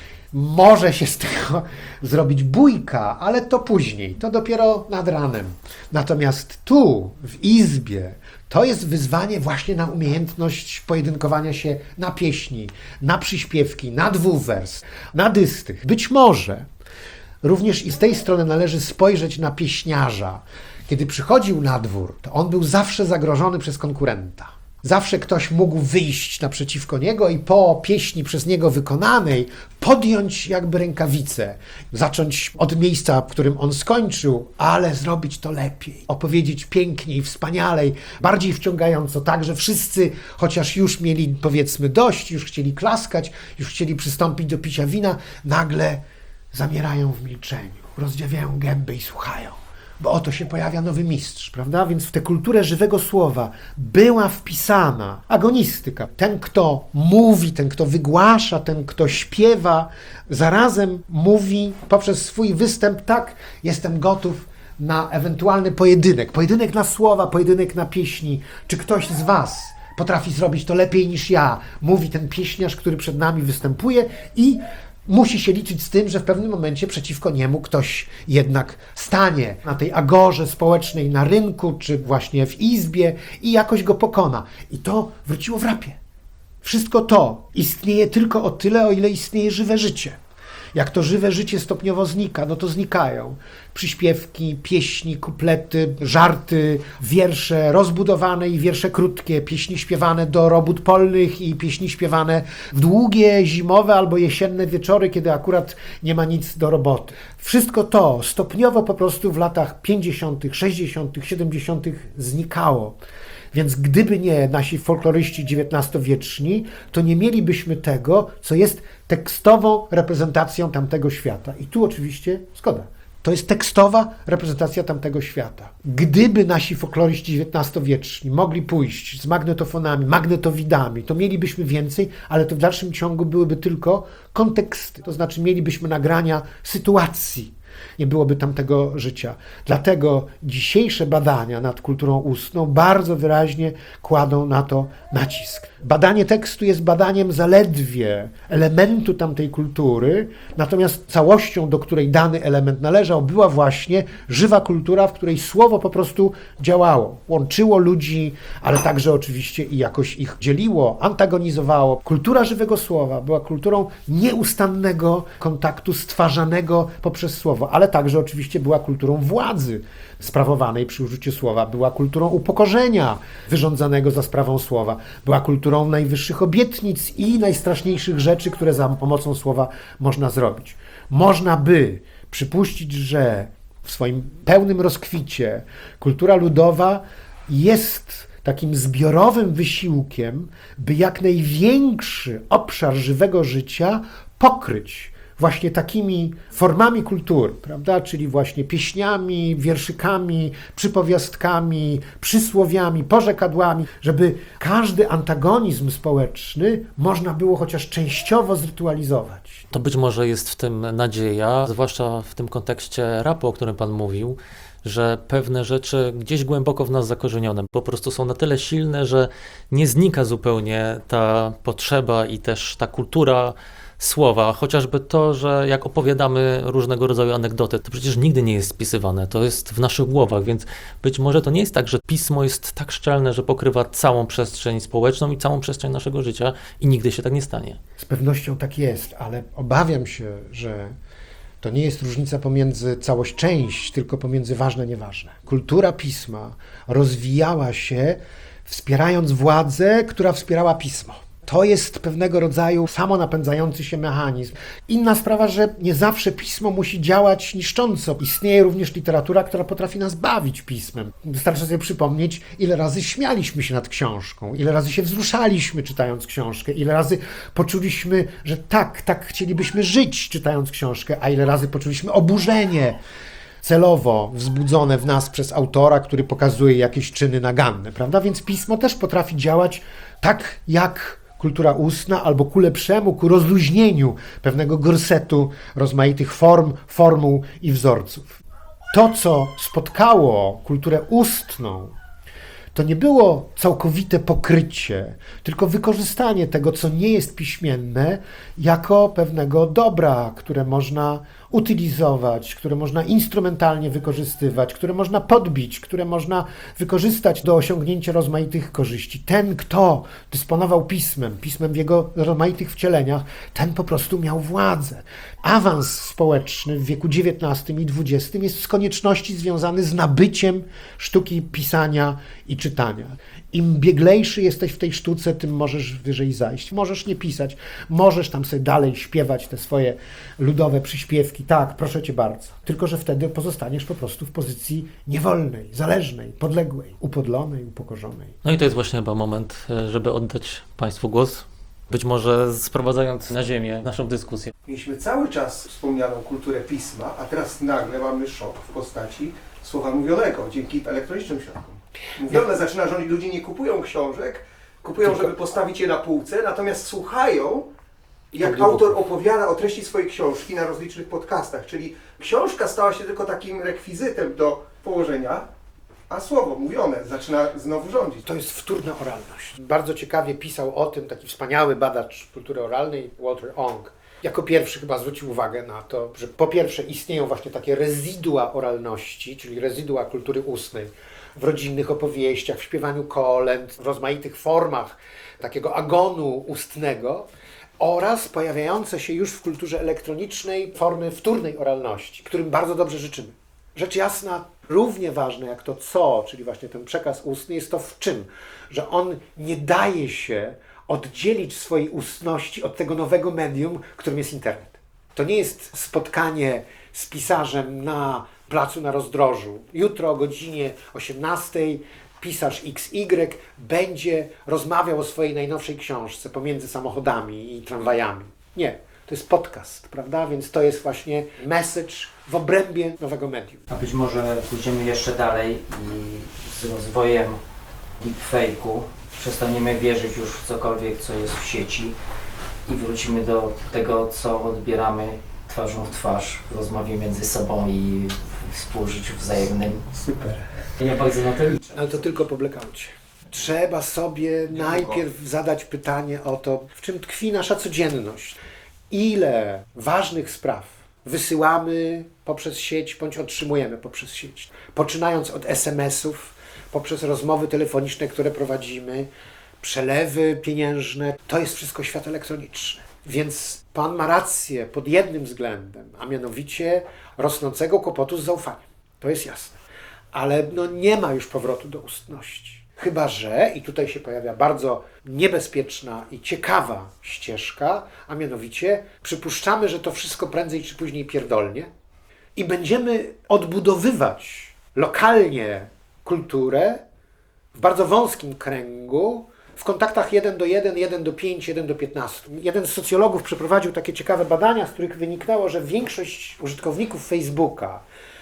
może się z tego zrobić bójka, ale to później, to dopiero nad ranem. Natomiast tu, w izbie, to jest wyzwanie właśnie na umiejętność pojedynkowania się na pieśni, na przyśpiewki, na dwuwers, na dystych. Być może również i z tej strony należy spojrzeć na pieśniarza. Kiedy przychodził na dwór, to on był zawsze zagrożony przez konkurenta. Zawsze ktoś mógł wyjść naprzeciwko niego i po pieśni przez niego wykonanej podjąć jakby rękawicę, zacząć od miejsca, w którym on skończył, ale zrobić to lepiej, opowiedzieć piękniej, wspanialej, bardziej wciągająco, tak, że wszyscy, chociaż już mieli powiedzmy dość, już chcieli klaskać, już chcieli przystąpić do picia wina, nagle zamierają w milczeniu, rozdziawiają gęby i słuchają. Bo oto się pojawia nowy mistrz, prawda? Więc w tę kulturę żywego słowa była wpisana agonistyka. Ten, kto mówi, ten, kto wygłasza, ten, kto śpiewa, zarazem mówi poprzez swój występ: tak, jestem gotów na ewentualny pojedynek. Pojedynek na słowa, pojedynek na pieśni. Czy ktoś z was potrafi zrobić to lepiej niż ja? Mówi ten pieśniarz, który przed nami występuje i musi się liczyć z tym, że w pewnym momencie przeciwko niemu ktoś jednak stanie na tej agorze społecznej, na rynku, czy właśnie w izbie i jakoś go pokona. I to wróciło w rapie. Wszystko to istnieje tylko o tyle, o ile istnieje żywe życie. Jak to żywe życie stopniowo znika, no to znikają przyśpiewki, pieśni, kuplety, żarty, wiersze rozbudowane i wiersze krótkie, pieśni śpiewane do robót polnych i pieśni śpiewane w długie zimowe albo jesienne wieczory, kiedy akurat nie ma nic do roboty. Wszystko to stopniowo po prostu w latach 50., 60., 70. znikało. Więc gdyby nie nasi folkloryści XIX-wieczni, to nie mielibyśmy tego, co jest tekstową reprezentacją tamtego świata. I tu oczywiście zgoda. To jest tekstowa reprezentacja tamtego świata. Gdyby nasi folkloryści XIX-wieczni mogli pójść z magnetofonami, magnetowidami, to mielibyśmy więcej, ale to w dalszym ciągu byłyby tylko konteksty. To znaczy mielibyśmy nagrania sytuacji, nie byłoby tamtego życia. Dlatego dzisiejsze badania nad kulturą ustną bardzo wyraźnie kładą na to nacisk. Badanie tekstu jest badaniem zaledwie elementu tamtej kultury, natomiast całością, do której dany element należał, była właśnie żywa kultura, w której słowo po prostu działało. Łączyło ludzi, ale także oczywiście i jakoś ich dzieliło, antagonizowało. Kultura żywego słowa była kulturą nieustannego kontaktu stwarzanego poprzez słowo, ale także oczywiście była kulturą władzy sprawowanej przy użyciu słowa, była kulturą upokorzenia wyrządzanego za sprawą słowa, była kulturą najwyższych obietnic i najstraszniejszych rzeczy, które za pomocą słowa można zrobić. Można by przypuścić, że w swoim pełnym rozkwicie kultura ludowa jest takim zbiorowym wysiłkiem, by jak największy obszar żywego życia pokryć właśnie takimi formami kultury, prawda? Czyli właśnie pieśniami, wierszykami, przypowiastkami, przysłowiami, porzekadłami, żeby każdy antagonizm społeczny można było chociaż częściowo zrytualizować. To być może jest w tym nadzieja, zwłaszcza w tym kontekście rapu, o którym Pan mówił, że pewne rzeczy gdzieś głęboko w nas zakorzenione po prostu są na tyle silne, że nie znika zupełnie ta potrzeba i też ta kultura słowa, chociażby to, że jak opowiadamy różnego rodzaju anegdoty, to przecież nigdy nie jest spisywane, to jest w naszych głowach, więc być może to nie jest tak, że pismo jest tak szczelne, że pokrywa całą przestrzeń społeczną i całą przestrzeń naszego życia i nigdy się tak nie stanie. Z pewnością tak jest, ale obawiam się, że to nie jest różnica pomiędzy całość-część, tylko pomiędzy ważne, nieważne. Kultura pisma rozwijała się wspierając władzę, która wspierała pismo. To jest pewnego rodzaju samonapędzający się mechanizm. Inna sprawa, że nie zawsze pismo musi działać niszcząco. Istnieje również literatura, która potrafi nas bawić pismem. Wystarczy sobie przypomnieć, ile razy śmialiśmy się nad książką, ile razy się wzruszaliśmy czytając książkę, ile razy poczuliśmy, że tak chcielibyśmy żyć czytając książkę, a ile razy poczuliśmy oburzenie celowo wzbudzone w nas przez autora, który pokazuje jakieś czyny naganne, prawda? Więc pismo też potrafi działać tak jak kultura ustna, albo ku lepszemu, ku rozluźnieniu pewnego gorsetu rozmaitych form, formuł i wzorców. To, co spotkało kulturę ustną, to nie było całkowite pokrycie, tylko wykorzystanie tego, co nie jest piśmienne, jako pewnego dobra, które można utylizować, które można instrumentalnie wykorzystywać, które można podbić, które można wykorzystać do osiągnięcia rozmaitych korzyści. Ten, kto dysponował pismem w jego rozmaitych wcieleniach, ten po prostu miał władzę. Awans społeczny w wieku XIX i XX jest z konieczności związany z nabyciem sztuki pisania i czytania. Im bieglejszy jesteś w tej sztuce, tym możesz wyżej zajść. Możesz nie pisać, możesz tam sobie dalej śpiewać te swoje ludowe przyśpiewki. Tak, proszę cię bardzo. Tylko że wtedy pozostaniesz po prostu w pozycji niewolnej, zależnej, podległej, upodlonej, upokorzonej. No i to jest właśnie chyba moment, żeby oddać Państwu głos. Być może sprowadzając na ziemię naszą dyskusję. Mieliśmy cały czas wspomnianą kulturę pisma, a teraz nagle mamy szok w postaci słowa mówionego dzięki elektronicznym środkom. Mówione zaczyna rządzić, ludzie nie kupują książek, kupują, żeby postawić je na półce, natomiast słuchają, jak autor opowiada o treści swojej książki na rozlicznych podcastach, czyli książka stała się tylko takim rekwizytem do położenia, a słowo mówione zaczyna znowu rządzić. To jest wtórna oralność. Bardzo ciekawie pisał o tym taki wspaniały badacz kultury oralnej Walter Ong. Jako pierwszy chyba zwrócił uwagę na to, że po pierwsze istnieją właśnie takie rezydua oralności, czyli rezydua kultury ustnej w rodzinnych opowieściach, w śpiewaniu kolęd, w rozmaitych formach takiego agonu ustnego oraz pojawiające się już w kulturze elektronicznej formy wtórnej oralności, którym bardzo dobrze życzymy. Rzecz jasna, równie ważne jak to co, czyli właśnie ten przekaz ustny, jest to w czym, że on nie daje się oddzielić swojej ustności od tego nowego medium, którym jest internet. To nie jest spotkanie z pisarzem na placu na Rozdrożu. Jutro o godzinie 18:00 pisarz XY będzie rozmawiał o swojej najnowszej książce pomiędzy samochodami i tramwajami. Nie, to jest podcast, prawda? Więc to jest właśnie message w obrębie nowego medium. A być może pójdziemy jeszcze dalej i z rozwojem deepfake'u przestaniemy wierzyć już w cokolwiek, co jest w sieci i wrócimy do tego, co odbieramy twarzą w twarz w rozmowie między sobą i w współżyciu wzajemnym. Super. Ja bardzo na to liczę. Ale to tylko po blackoutie. Trzeba sobie najpierw zadać pytanie o to, w czym tkwi nasza codzienność. Ile ważnych spraw wysyłamy poprzez sieć, bądź otrzymujemy poprzez sieć. Poczynając od SMS-ów, poprzez rozmowy telefoniczne, które prowadzimy, przelewy pieniężne, to jest wszystko świat elektroniczny. Więc Pan ma rację pod jednym względem, a mianowicie rosnącego kłopotu z zaufaniem. To jest jasne. Ale nie ma już powrotu do ustności. Chyba że, i tutaj się pojawia bardzo niebezpieczna i ciekawa ścieżka, a mianowicie przypuszczamy, że to wszystko prędzej czy później pierdolnie i będziemy odbudowywać lokalnie kulturę w bardzo wąskim kręgu, w kontaktach 1 do 1, 1 do 5, 1 do 15. Jeden z socjologów przeprowadził takie ciekawe badania, z których wynikało, że większość użytkowników Facebooka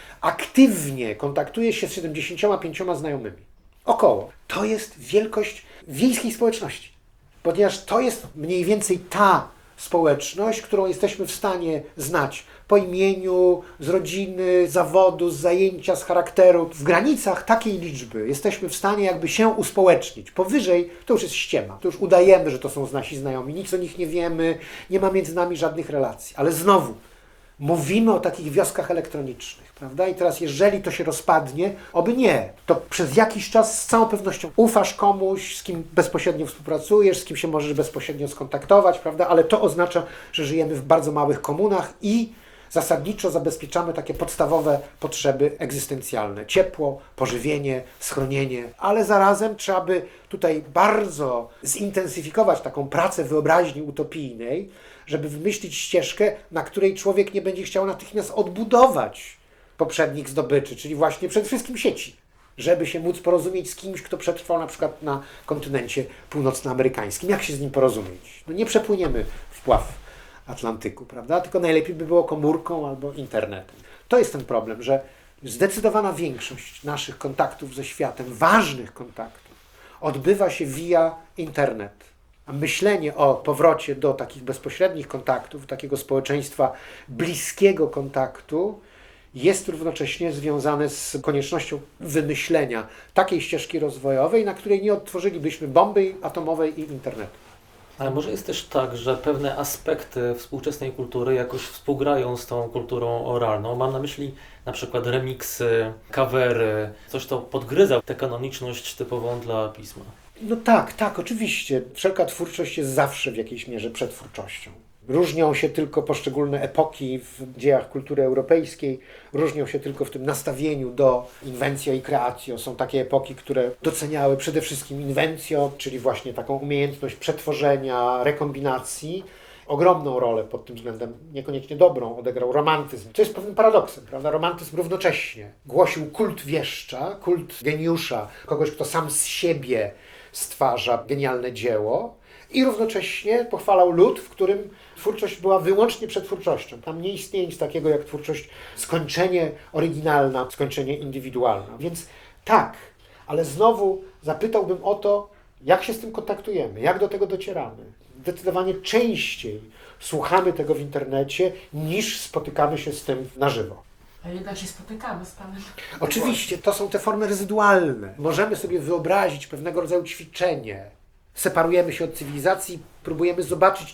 aktywnie kontaktuje się z 75 znajomymi. Około. To jest wielkość wiejskiej społeczności. Ponieważ to jest mniej więcej ta społeczność, którą jesteśmy w stanie znać po imieniu, z rodziny, z zawodu, z zajęcia, z charakteru. W granicach takiej liczby jesteśmy w stanie jakby się uspołecznić. Powyżej to już jest ściema. To już udajemy, że to są nasi znajomi. Nic o nich nie wiemy, nie ma między nami żadnych relacji. Ale znowu, mówimy o takich wioskach elektronicznych, prawda? I teraz jeżeli to się rozpadnie, oby nie, to przez jakiś czas z całą pewnością ufasz komuś, z kim bezpośrednio współpracujesz, z kim się możesz bezpośrednio skontaktować, prawda? Ale to oznacza, że żyjemy w bardzo małych komunach i zasadniczo zabezpieczamy takie podstawowe potrzeby egzystencjalne. Ciepło, pożywienie, schronienie, ale zarazem trzeba by tutaj bardzo zintensyfikować taką pracę wyobraźni utopijnej, żeby wymyślić ścieżkę, na której człowiek nie będzie chciał natychmiast odbudować poprzednich zdobyczy, czyli właśnie przede wszystkim sieci, żeby się móc porozumieć z kimś, kto przetrwał na przykład na kontynencie północnoamerykańskim. Jak się z nim porozumieć? Nie przepłyniemy wpław Atlantyku, prawda? Tylko najlepiej by było komórką albo internetem. To jest ten problem, że zdecydowana większość naszych kontaktów ze światem, ważnych kontaktów, odbywa się via internet. A myślenie o powrocie do takich bezpośrednich kontaktów, takiego społeczeństwa bliskiego kontaktu jest równocześnie związane z koniecznością wymyślenia takiej ścieżki rozwojowej, na której nie odtworzylibyśmy bomby atomowej i internetu. Ale może jest też tak, że pewne aspekty współczesnej kultury jakoś współgrają z tą kulturą oralną. Mam na myśli na przykład remiksy, covery, coś to podgryza tę kanoniczność typową dla pisma. No tak, oczywiście. Wszelka twórczość jest zawsze w jakiejś mierze przetwórczością. Różnią się tylko poszczególne epoki w dziejach kultury europejskiej, różnią się tylko w tym nastawieniu do inwencja i kreatio. Są takie epoki, które doceniały przede wszystkim inwencjo, czyli właśnie taką umiejętność przetworzenia, rekombinacji. Ogromną rolę pod tym względem, niekoniecznie dobrą, odegrał romantyzm. Co jest pewnym paradoksem, prawda? Romantyzm równocześnie głosił kult wieszcza, kult geniusza, kogoś, kto sam z siebie stwarza genialne dzieło i równocześnie pochwalał lud, w którym twórczość była wyłącznie przetwórczością. Tam nie istnieje nic takiego jak twórczość, skończenie oryginalna, skończenie indywidualna. Więc tak, ale znowu zapytałbym o to, jak się z tym kontaktujemy, jak do tego docieramy. Zdecydowanie częściej słuchamy tego w internecie, niż spotykamy się z tym na żywo. A jednak się spotykamy z Panem. Oczywiście, to są te formy rezydualne. Możemy sobie wyobrazić pewnego rodzaju ćwiczenie. Separujemy się od cywilizacji, próbujemy zobaczyć,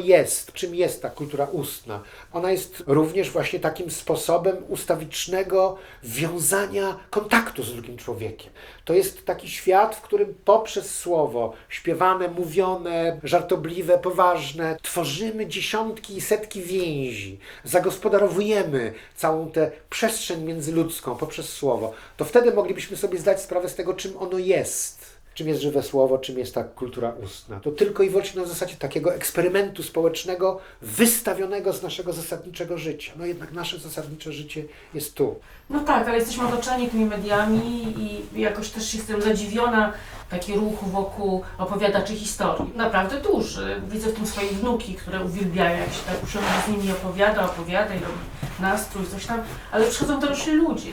czym jest ta kultura ustna. Ona jest również właśnie takim sposobem ustawicznego wiązania kontaktu z drugim człowiekiem. To jest taki świat, w którym poprzez słowo śpiewane, mówione, żartobliwe, poważne, tworzymy dziesiątki i setki więzi, zagospodarowujemy całą tę przestrzeń międzyludzką poprzez słowo. To wtedy moglibyśmy sobie zdać sprawę z tego, czym ono jest. Czym jest żywe słowo, czym jest ta kultura ustna. To tylko i wyłącznie na zasadzie takiego eksperymentu społecznego wystawionego z naszego zasadniczego życia. No jednak nasze zasadnicze życie jest tu. No tak, ale jesteśmy otoczeni tymi mediami i jakoś też jestem zadziwiona taki ruch wokół opowiadaczy historii. Naprawdę duży. Widzę w tym swoje wnuki, które uwielbiają, jak się tak usiądzie z nimi opowiada i robi nastrój, coś tam, ale przychodzą dorośli ludzie.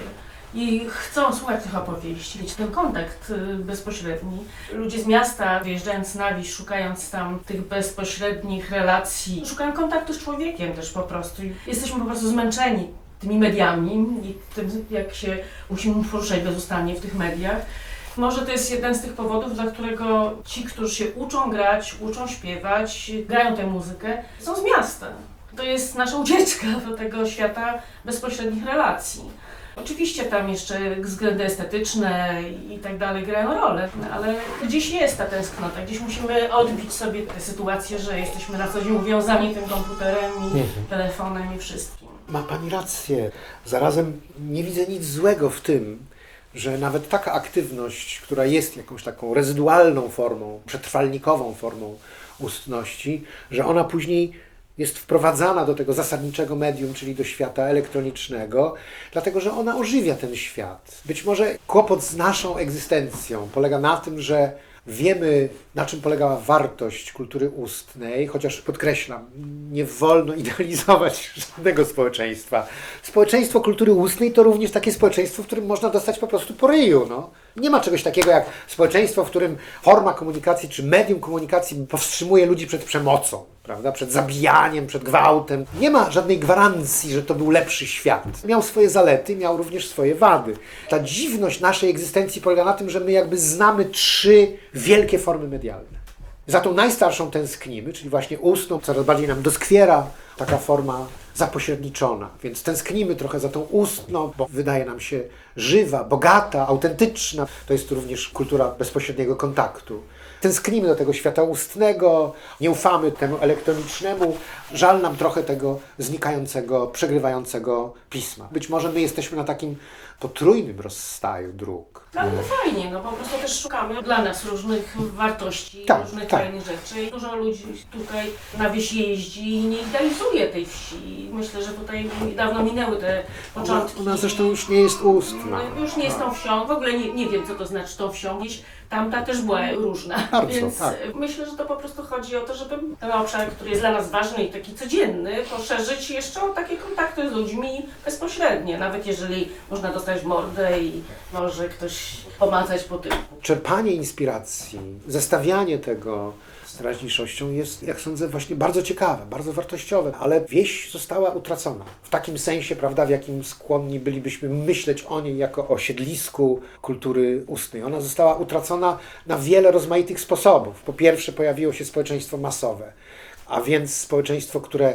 i chcą słuchać tych opowieści, mieć ten kontakt bezpośredni. Ludzie z miasta, wyjeżdżając na wieś, szukając tam tych bezpośrednich relacji, szukają kontaktu z człowiekiem też po prostu. Jesteśmy po prostu zmęczeni tymi mediami i tym, jak się musimy poruszać bezustannie w tych mediach. Może to jest jeden z tych powodów, dla którego ci, którzy się uczą grać, uczą śpiewać, grają tę muzykę, są z miasta. To jest nasza ucieczka do tego świata bezpośrednich relacji. Oczywiście tam jeszcze względy estetyczne i tak dalej grają rolę, ale gdzieś jest ta tęsknota, gdzieś musimy odbić sobie tę sytuację, że jesteśmy na co dzień uwiązani tym komputerem i telefonem i wszystkim. Ma pani rację. Zarazem nie widzę nic złego w tym, że nawet taka aktywność, która jest jakąś taką rezydualną formą, przetrwalnikową formą ustności, że ona później jest wprowadzana do tego zasadniczego medium, czyli do świata elektronicznego, dlatego że ona ożywia ten świat. Być może kłopot z naszą egzystencją polega na tym, że wiemy, na czym polegała wartość kultury ustnej, chociaż podkreślam, nie wolno idealizować żadnego społeczeństwa. Społeczeństwo kultury ustnej to również takie społeczeństwo, w którym można dostać po prostu po ryju. No. Nie ma czegoś takiego jak społeczeństwo, w którym forma komunikacji czy medium komunikacji powstrzymuje ludzi przed przemocą, prawda? Przed zabijaniem, przed gwałtem. Nie ma żadnej gwarancji, że to był lepszy świat. Miał swoje zalety, miał również swoje wady. Ta dziwność naszej egzystencji polega na tym, że my jakby znamy 3 wielkie formy medialne. Za tą najstarszą tęsknimy, czyli właśnie ustną, coraz bardziej nam doskwiera taka forma zapośredniczona. Więc tęsknimy trochę za tą ustną, bo wydaje nam się żywa, bogata, autentyczna. To jest również kultura bezpośredniego kontaktu. Tęsknimy do tego świata ustnego, nie ufamy temu elektronicznemu. Żal nam trochę tego znikającego, przegrywającego pisma. Być może my jesteśmy na takim potrójnym rozstaju dróg. No ale to fajnie, no po prostu też szukamy dla nas różnych wartości, Tak, różnych tak. fajnych rzeczy. Dużo ludzi tutaj na wieś jeździ i nie idealizuje tej wsi. Myślę, że tutaj dawno minęły te początki. Ona zresztą już nie jest ustna. No, już nie jest tą wsią, w ogóle nie wiem, co to znaczy tą wsią. Wieś tamta też była różna, Bardzo, więc tak. myślę, że to po prostu chodzi o to, żeby ten obszar, który jest dla nas ważny i taki codzienny, poszerzyć jeszcze o takie kontakty z ludźmi bezpośrednie, nawet jeżeli można dostać w mordę i może ktoś pomacać po tyłku. Czerpanie inspiracji, zestawianie tego z teraźniejszością jest, jak sądzę, właśnie bardzo ciekawe, bardzo wartościowe, ale wieś została utracona. W takim sensie, prawda, w jakim skłonni bylibyśmy myśleć o niej jako o siedlisku kultury ustnej. Ona została utracona na wiele rozmaitych sposobów. Po pierwsze, pojawiło się społeczeństwo masowe, a więc społeczeństwo, które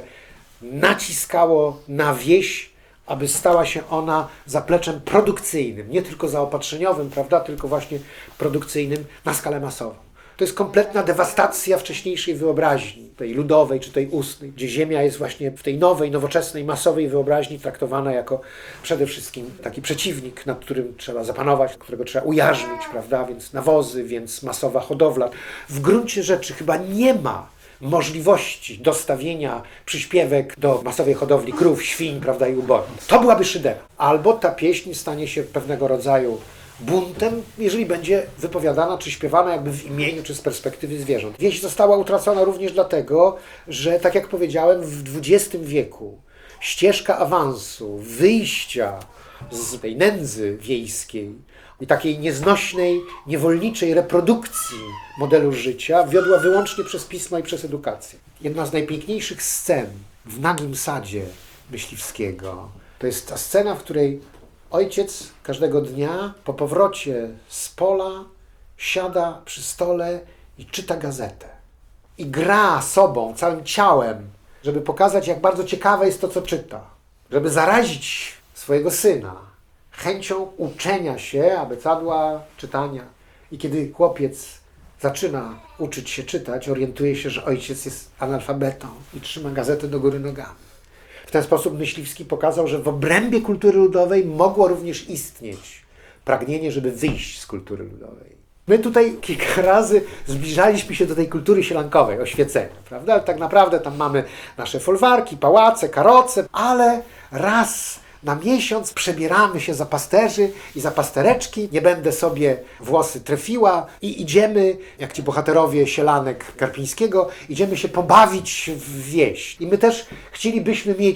naciskało na wieś, aby stała się ona zapleczem produkcyjnym, nie tylko zaopatrzeniowym, prawda, tylko właśnie produkcyjnym na skalę masową. To jest kompletna dewastacja wcześniejszej wyobraźni, tej ludowej czy tej ustnej, gdzie ziemia jest właśnie w tej nowej, nowoczesnej, masowej wyobraźni traktowana jako przede wszystkim taki przeciwnik, nad którym trzeba zapanować, którego trzeba ujarzmić, prawda, więc nawozy, więc masowa hodowla. W gruncie rzeczy chyba nie ma możliwości dostawienia przyśpiewek do masowej hodowli krów, świń, prawda, i ubojnic. To byłaby szydera. Albo ta pieśń stanie się pewnego rodzaju buntem, jeżeli będzie wypowiadana czy śpiewana jakby w imieniu czy z perspektywy zwierząt. Wieś została utracona również dlatego, że tak jak powiedziałem, w XX wieku ścieżka awansu, wyjścia z tej nędzy wiejskiej i takiej nieznośnej, niewolniczej reprodukcji modelu życia wiodła wyłącznie przez pismo i przez edukację. Jedna z najpiękniejszych scen w Nagim Sadzie Myśliwskiego to jest ta scena, w której ojciec każdego dnia po powrocie z pola siada przy stole i czyta gazetę. I gra sobą, całym ciałem, żeby pokazać, jak bardzo ciekawe jest to, co czyta. Żeby zarazić swojego syna chęcią uczenia się, abecadła czytania. I kiedy chłopiec zaczyna uczyć się czytać, orientuje się, że ojciec jest analfabetą i trzyma gazetę do góry nogami. W ten sposób Myśliwski pokazał, że w obrębie kultury ludowej mogło również istnieć pragnienie, żeby wyjść z kultury ludowej. My tutaj kilka razy zbliżaliśmy się do tej kultury sielankowej, oświecenia, prawda? Ale tak naprawdę tam mamy nasze folwarki, pałace, karoce, ale raz na miesiąc przebieramy się za pasterzy i za pastereczki, nie będę sobie włosy trefiła i idziemy, jak ci bohaterowie sielanek Karpińskiego, idziemy się pobawić w wieś. I my też chcielibyśmy mieć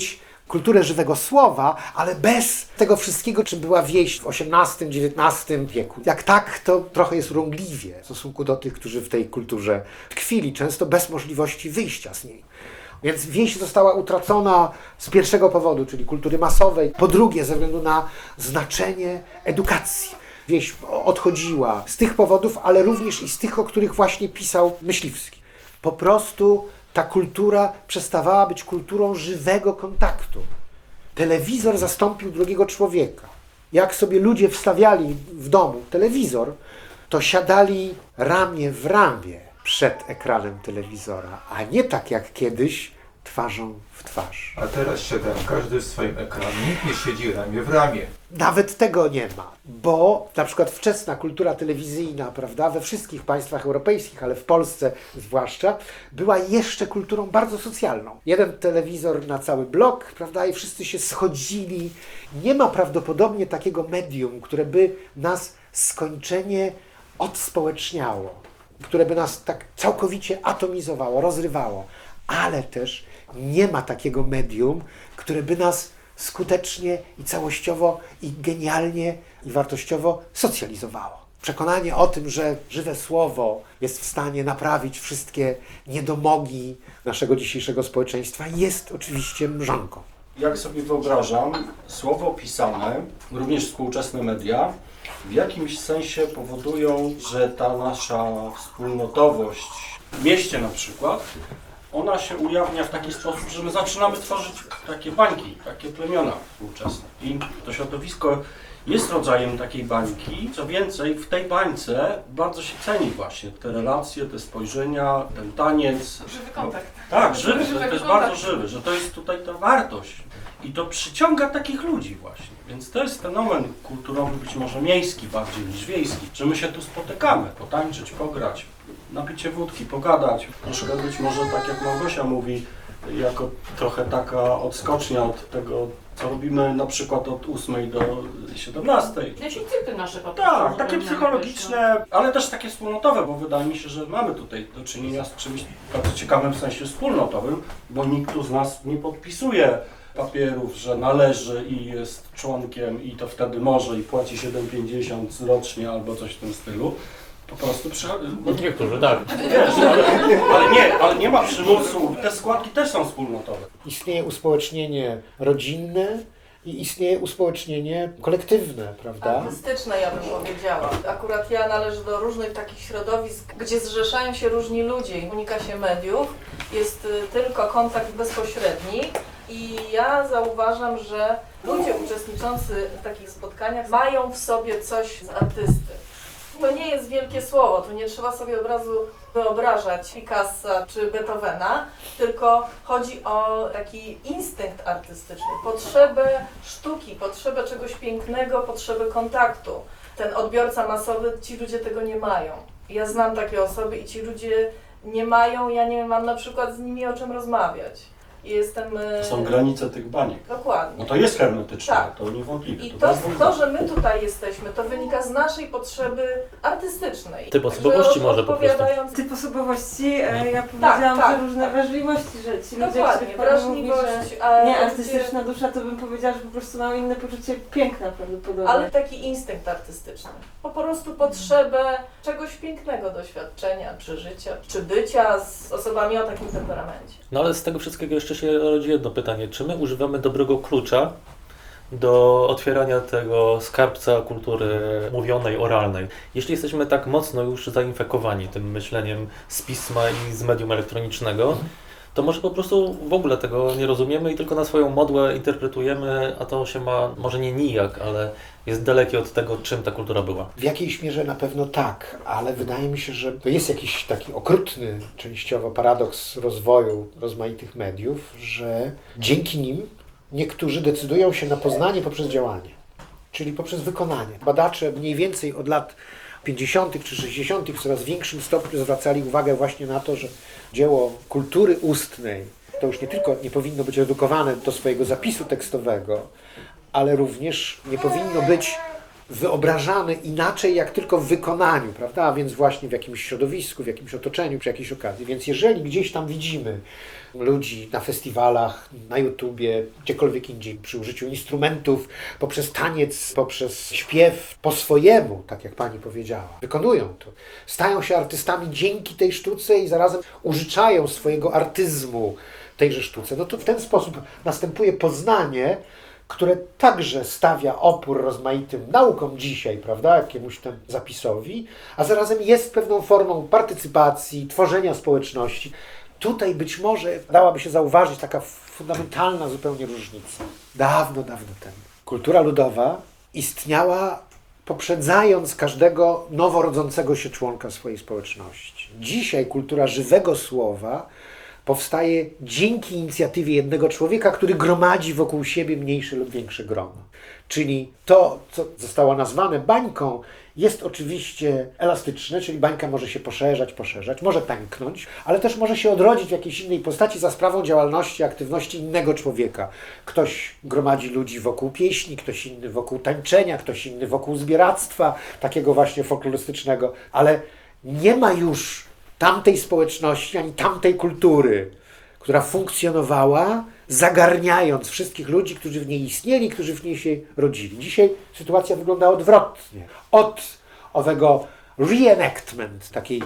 kulturę żywego słowa, ale bez tego wszystkiego, czym była wieś w XVIII-XIX wieku. Jak tak, to trochę jest urągliwie w stosunku do tych, którzy w tej kulturze tkwili, często bez możliwości wyjścia z niej. Więc wieś została utracona z pierwszego powodu, czyli kultury masowej. Po drugie, ze względu na znaczenie edukacji. Wieś odchodziła z tych powodów, ale również i z tych, o których właśnie pisał Myśliwski. Po prostu ta kultura przestawała być kulturą żywego kontaktu. Telewizor zastąpił drugiego człowieka. Jak sobie ludzie wstawiali w domu telewizor, to siadali ramię w ramię przed ekranem telewizora, a nie tak jak kiedyś twarzą w twarz. A teraz siadam każdy w swoim ekranie i siedzi ramię w ramię. Nawet tego nie ma, bo na przykład wczesna kultura telewizyjna, prawda, we wszystkich państwach europejskich, ale w Polsce zwłaszcza, była jeszcze kulturą bardzo socjalną. Jeden telewizor na cały blok, prawda, i wszyscy się schodzili. Nie ma prawdopodobnie takiego medium, które by nas skończenie odspołeczniało, które by nas tak całkowicie atomizowało, rozrywało, ale też nie ma takiego medium, które by nas skutecznie i całościowo, i genialnie, i wartościowo socjalizowało. Przekonanie o tym, że żywe słowo jest w stanie naprawić wszystkie niedomogi naszego dzisiejszego społeczeństwa, jest oczywiście mrzonką. Jak sobie wyobrażam, słowo pisane, również współczesne media, w jakimś sensie powodują, że ta nasza wspólnotowość w mieście na przykład, ona się ujawnia w taki sposób, że my zaczynamy tworzyć takie bańki, takie plemiona współczesne. I to środowisko jest rodzajem takiej bańki. Co więcej, w tej bańce bardzo się ceni właśnie te relacje, te spojrzenia, ten taniec. Żywy kontakt. Tak, żywy, że to Żywego jest bardzo kontaktu. żywy, że to jest tutaj ta wartość. I to przyciąga takich ludzi właśnie. Więc to jest fenomen kulturowy, być może miejski bardziej niż wiejski, że my się tu spotykamy, potańczyć, pograć, napić się wódki, pogadać. Troszkę być może tak jak Małgosia mówi, jako trochę taka odskocznia od tego, co robimy na przykład od 8 do 17. Deficyty nasze po prostu. Tak, takie psychologiczne, ale też takie wspólnotowe, bo wydaje mi się, że mamy tutaj do czynienia z czymś bardzo ciekawym w sensie wspólnotowym, bo nikt tu z nas nie podpisuje papierów, że należy i jest członkiem i to wtedy może i płaci 7,50 rocznie albo coś w tym stylu. Po prostu Niektórzy tak. wiesz, ale nie ma przymusu. Te składki też są wspólnotowe. Istnieje uspołecznienie rodzinne i istnieje uspołecznienie kolektywne, prawda? Artystyczne, ja bym powiedziała. Akurat ja należę do różnych takich środowisk, gdzie zrzeszają się różni ludzie i unika się mediów. Jest tylko kontakt bezpośredni i ja zauważam, że ludzie uczestniczący w takich spotkaniach mają w sobie coś z artysty. To nie jest wielkie słowo, tu nie trzeba sobie od razu wyobrażać Picassa czy Beethovena, tylko chodzi o taki instynkt artystyczny, potrzebę sztuki, potrzebę czegoś pięknego, potrzebę kontaktu. Ten odbiorca masowy, ci ludzie tego nie mają. Ja znam takie osoby i ci ludzie nie mają, ja nie mam na przykład z nimi o czym rozmawiać. Jestem... Są granice tych baniek. Dokładnie. No to jest hermetyczne, Tak. to niewątpliwie. I bez dwóch to, że my tutaj jesteśmy, to wynika z naszej potrzeby artystycznej. Typ osobowości może po prostu. odpowiadając- Typ osobowości, ja powiedziałam, tak, że różne tak. wrażliwości, że ci ludzie, Dokładnie, których Pan mówi, wrażliwość, że nie artystyczna dusza, to bym powiedziała, że po prostu mają inne poczucie piękna prawdopodobnie. ale taki instynkt artystyczny. Po prostu potrzebę czegoś pięknego, doświadczenia, przeżycia, czy bycia z osobami o takim temperamencie. No ale z tego wszystkiego jeszcze się rodzi jedno pytanie. Czy my używamy dobrego klucza do otwierania tego skarbca kultury mówionej, oralnej? Jeśli jesteśmy tak mocno już zainfekowani tym myśleniem z pisma i z medium elektronicznego, to może po prostu w ogóle tego nie rozumiemy i tylko na swoją modłę interpretujemy, a to się ma może nie nijak, ale jest dalekie od tego, czym ta kultura była. W jakiejś mierze na pewno tak, ale wydaje mi się, że to jest jakiś taki okrutny częściowo paradoks rozwoju rozmaitych mediów, że dzięki nim niektórzy decydują się na poznanie poprzez działanie, czyli poprzez wykonanie. Badacze mniej więcej od lat 50. czy 60. w coraz większym stopniu zwracali uwagę właśnie na to, że dzieło kultury ustnej to już nie tylko nie powinno być redukowane do swojego zapisu tekstowego, ale również nie powinno być wyobrażane inaczej jak tylko w wykonaniu, prawda? A więc właśnie w jakimś środowisku, w jakimś otoczeniu, przy jakiejś okazji. Więc jeżeli gdzieś tam widzimy ludzi na festiwalach, na YouTubie, gdziekolwiek indziej, przy użyciu instrumentów, poprzez taniec, poprzez śpiew, po swojemu, tak jak pani powiedziała, wykonują to, stają się artystami dzięki tej sztuce i zarazem użyczają swojego artyzmu tejże sztuce, no to w ten sposób następuje poznanie, które także stawia opór rozmaitym naukom dzisiaj, prawda, jakiemuś tam zapisowi, a zarazem jest pewną formą partycypacji, tworzenia społeczności. Tutaj być może dałaby się zauważyć taka fundamentalna zupełnie różnica. Dawno, dawno temu kultura ludowa istniała poprzedzając każdego noworodzącego się członka swojej społeczności. Dzisiaj kultura żywego słowa powstaje dzięki inicjatywie jednego człowieka, który gromadzi wokół siebie mniejsze lub większe grono. Czyli to, co zostało nazwane bańką, jest oczywiście elastyczne, czyli bańka może się poszerzać, może pęknąć, ale też może się odrodzić w jakiejś innej postaci za sprawą działalności, aktywności innego człowieka. Ktoś gromadzi ludzi wokół pieśni, ktoś inny wokół tańczenia, ktoś inny wokół zbieractwa, takiego właśnie folklorystycznego, ale nie ma już tamtej społeczności, ani tamtej kultury, która funkcjonowała, zagarniając wszystkich ludzi, którzy w niej istnieli, którzy w niej się rodzili. Dzisiaj sytuacja wygląda odwrotnie. Od owego reenactment, takiej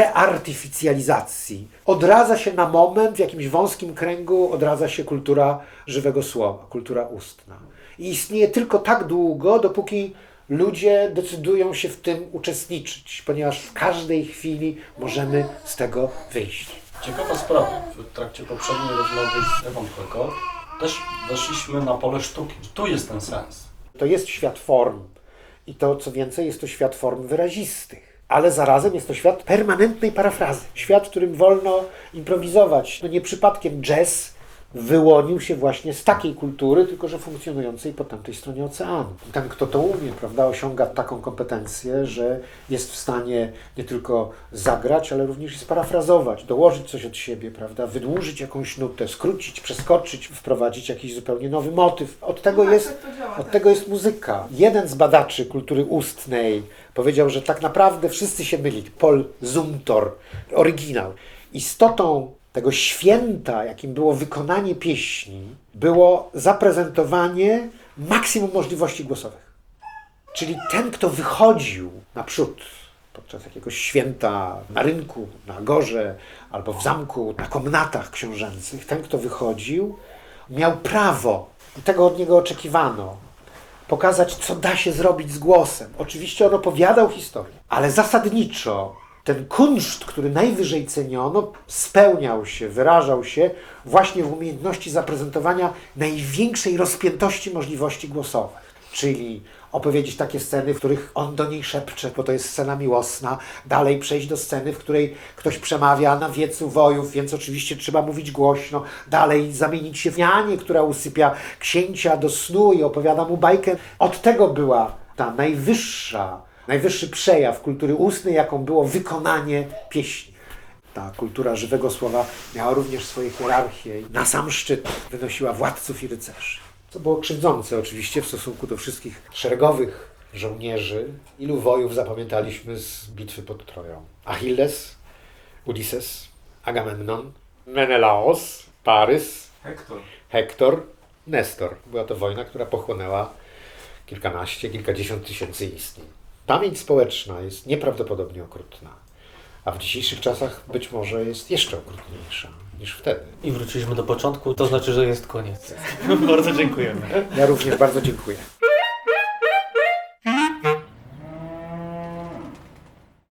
reartyficjalizacji, odradza się na moment, w jakimś wąskim kręgu odradza się kultura żywego słowa, kultura ustna. I istnieje tylko tak długo, dopóki ludzie decydują się w tym uczestniczyć, ponieważ w każdej chwili możemy z tego wyjść. Ciekawa sprawa. W trakcie poprzedniej rozmowy z Ewą Kłeko też weszliśmy na pole sztuki. Tu jest ten sens. To jest świat form i to, co więcej, jest to świat form wyrazistych. Ale zarazem jest to świat permanentnej parafrazy. Świat, w którym wolno improwizować. No nie przypadkiem jazz wyłonił się właśnie z takiej kultury, tylko że funkcjonującej po tamtej stronie oceanu. Ten, kto to umie, prawda, osiąga taką kompetencję, że jest w stanie nie tylko zagrać, ale również i sparafrazować, dołożyć coś od siebie, prawda, wydłużyć jakąś nutę, skrócić, przeskoczyć, wprowadzić jakiś zupełnie nowy motyw. Od tego jest muzyka. Jeden z badaczy kultury ustnej powiedział, że tak naprawdę wszyscy się myli. Paul Zumthor, oryginał. Istotą tego święta, jakim było wykonanie pieśni, było zaprezentowanie maksimum możliwości głosowych. Czyli ten, kto wychodził naprzód podczas jakiegoś święta na rynku, na agorze, albo w zamku, na komnatach książęcych, ten, kto wychodził, miał prawo, i tego od niego oczekiwano, pokazać, co da się zrobić z głosem. Oczywiście on opowiadał historię, ale zasadniczo ten kunszt, który najwyżej ceniono, spełniał się, wyrażał się właśnie w umiejętności zaprezentowania największej rozpiętości możliwości głosowych. Czyli opowiedzieć takie sceny, w których on do niej szepcze, bo to jest scena miłosna, dalej przejść do sceny, w której ktoś przemawia na wiecu wojów, więc oczywiście trzeba mówić głośno, dalej zamienić się w nianię, która usypia księcia do snu i opowiada mu bajkę. Od tego była ta najwyższy przejaw kultury ustnej, jaką było wykonanie pieśni. Ta kultura żywego słowa miała również swoje hierarchie i na sam szczyt wynosiła władców i rycerzy. Co było krzywdzące oczywiście w stosunku do wszystkich szeregowych żołnierzy. Ilu wojów zapamiętaliśmy z bitwy pod Troją? Achilles, Ulises, Agamemnon, Menelaos, Parys, Hektor, Nestor. Była to wojna, która pochłonęła kilkadziesiąt tysięcy istnień. Pamięć społeczna jest nieprawdopodobnie okrutna, a w dzisiejszych czasach być może jest jeszcze okrutniejsza niż wtedy. I wróciliśmy do początku, to znaczy, że jest koniec. Bardzo dziękujemy. Ja również bardzo dziękuję.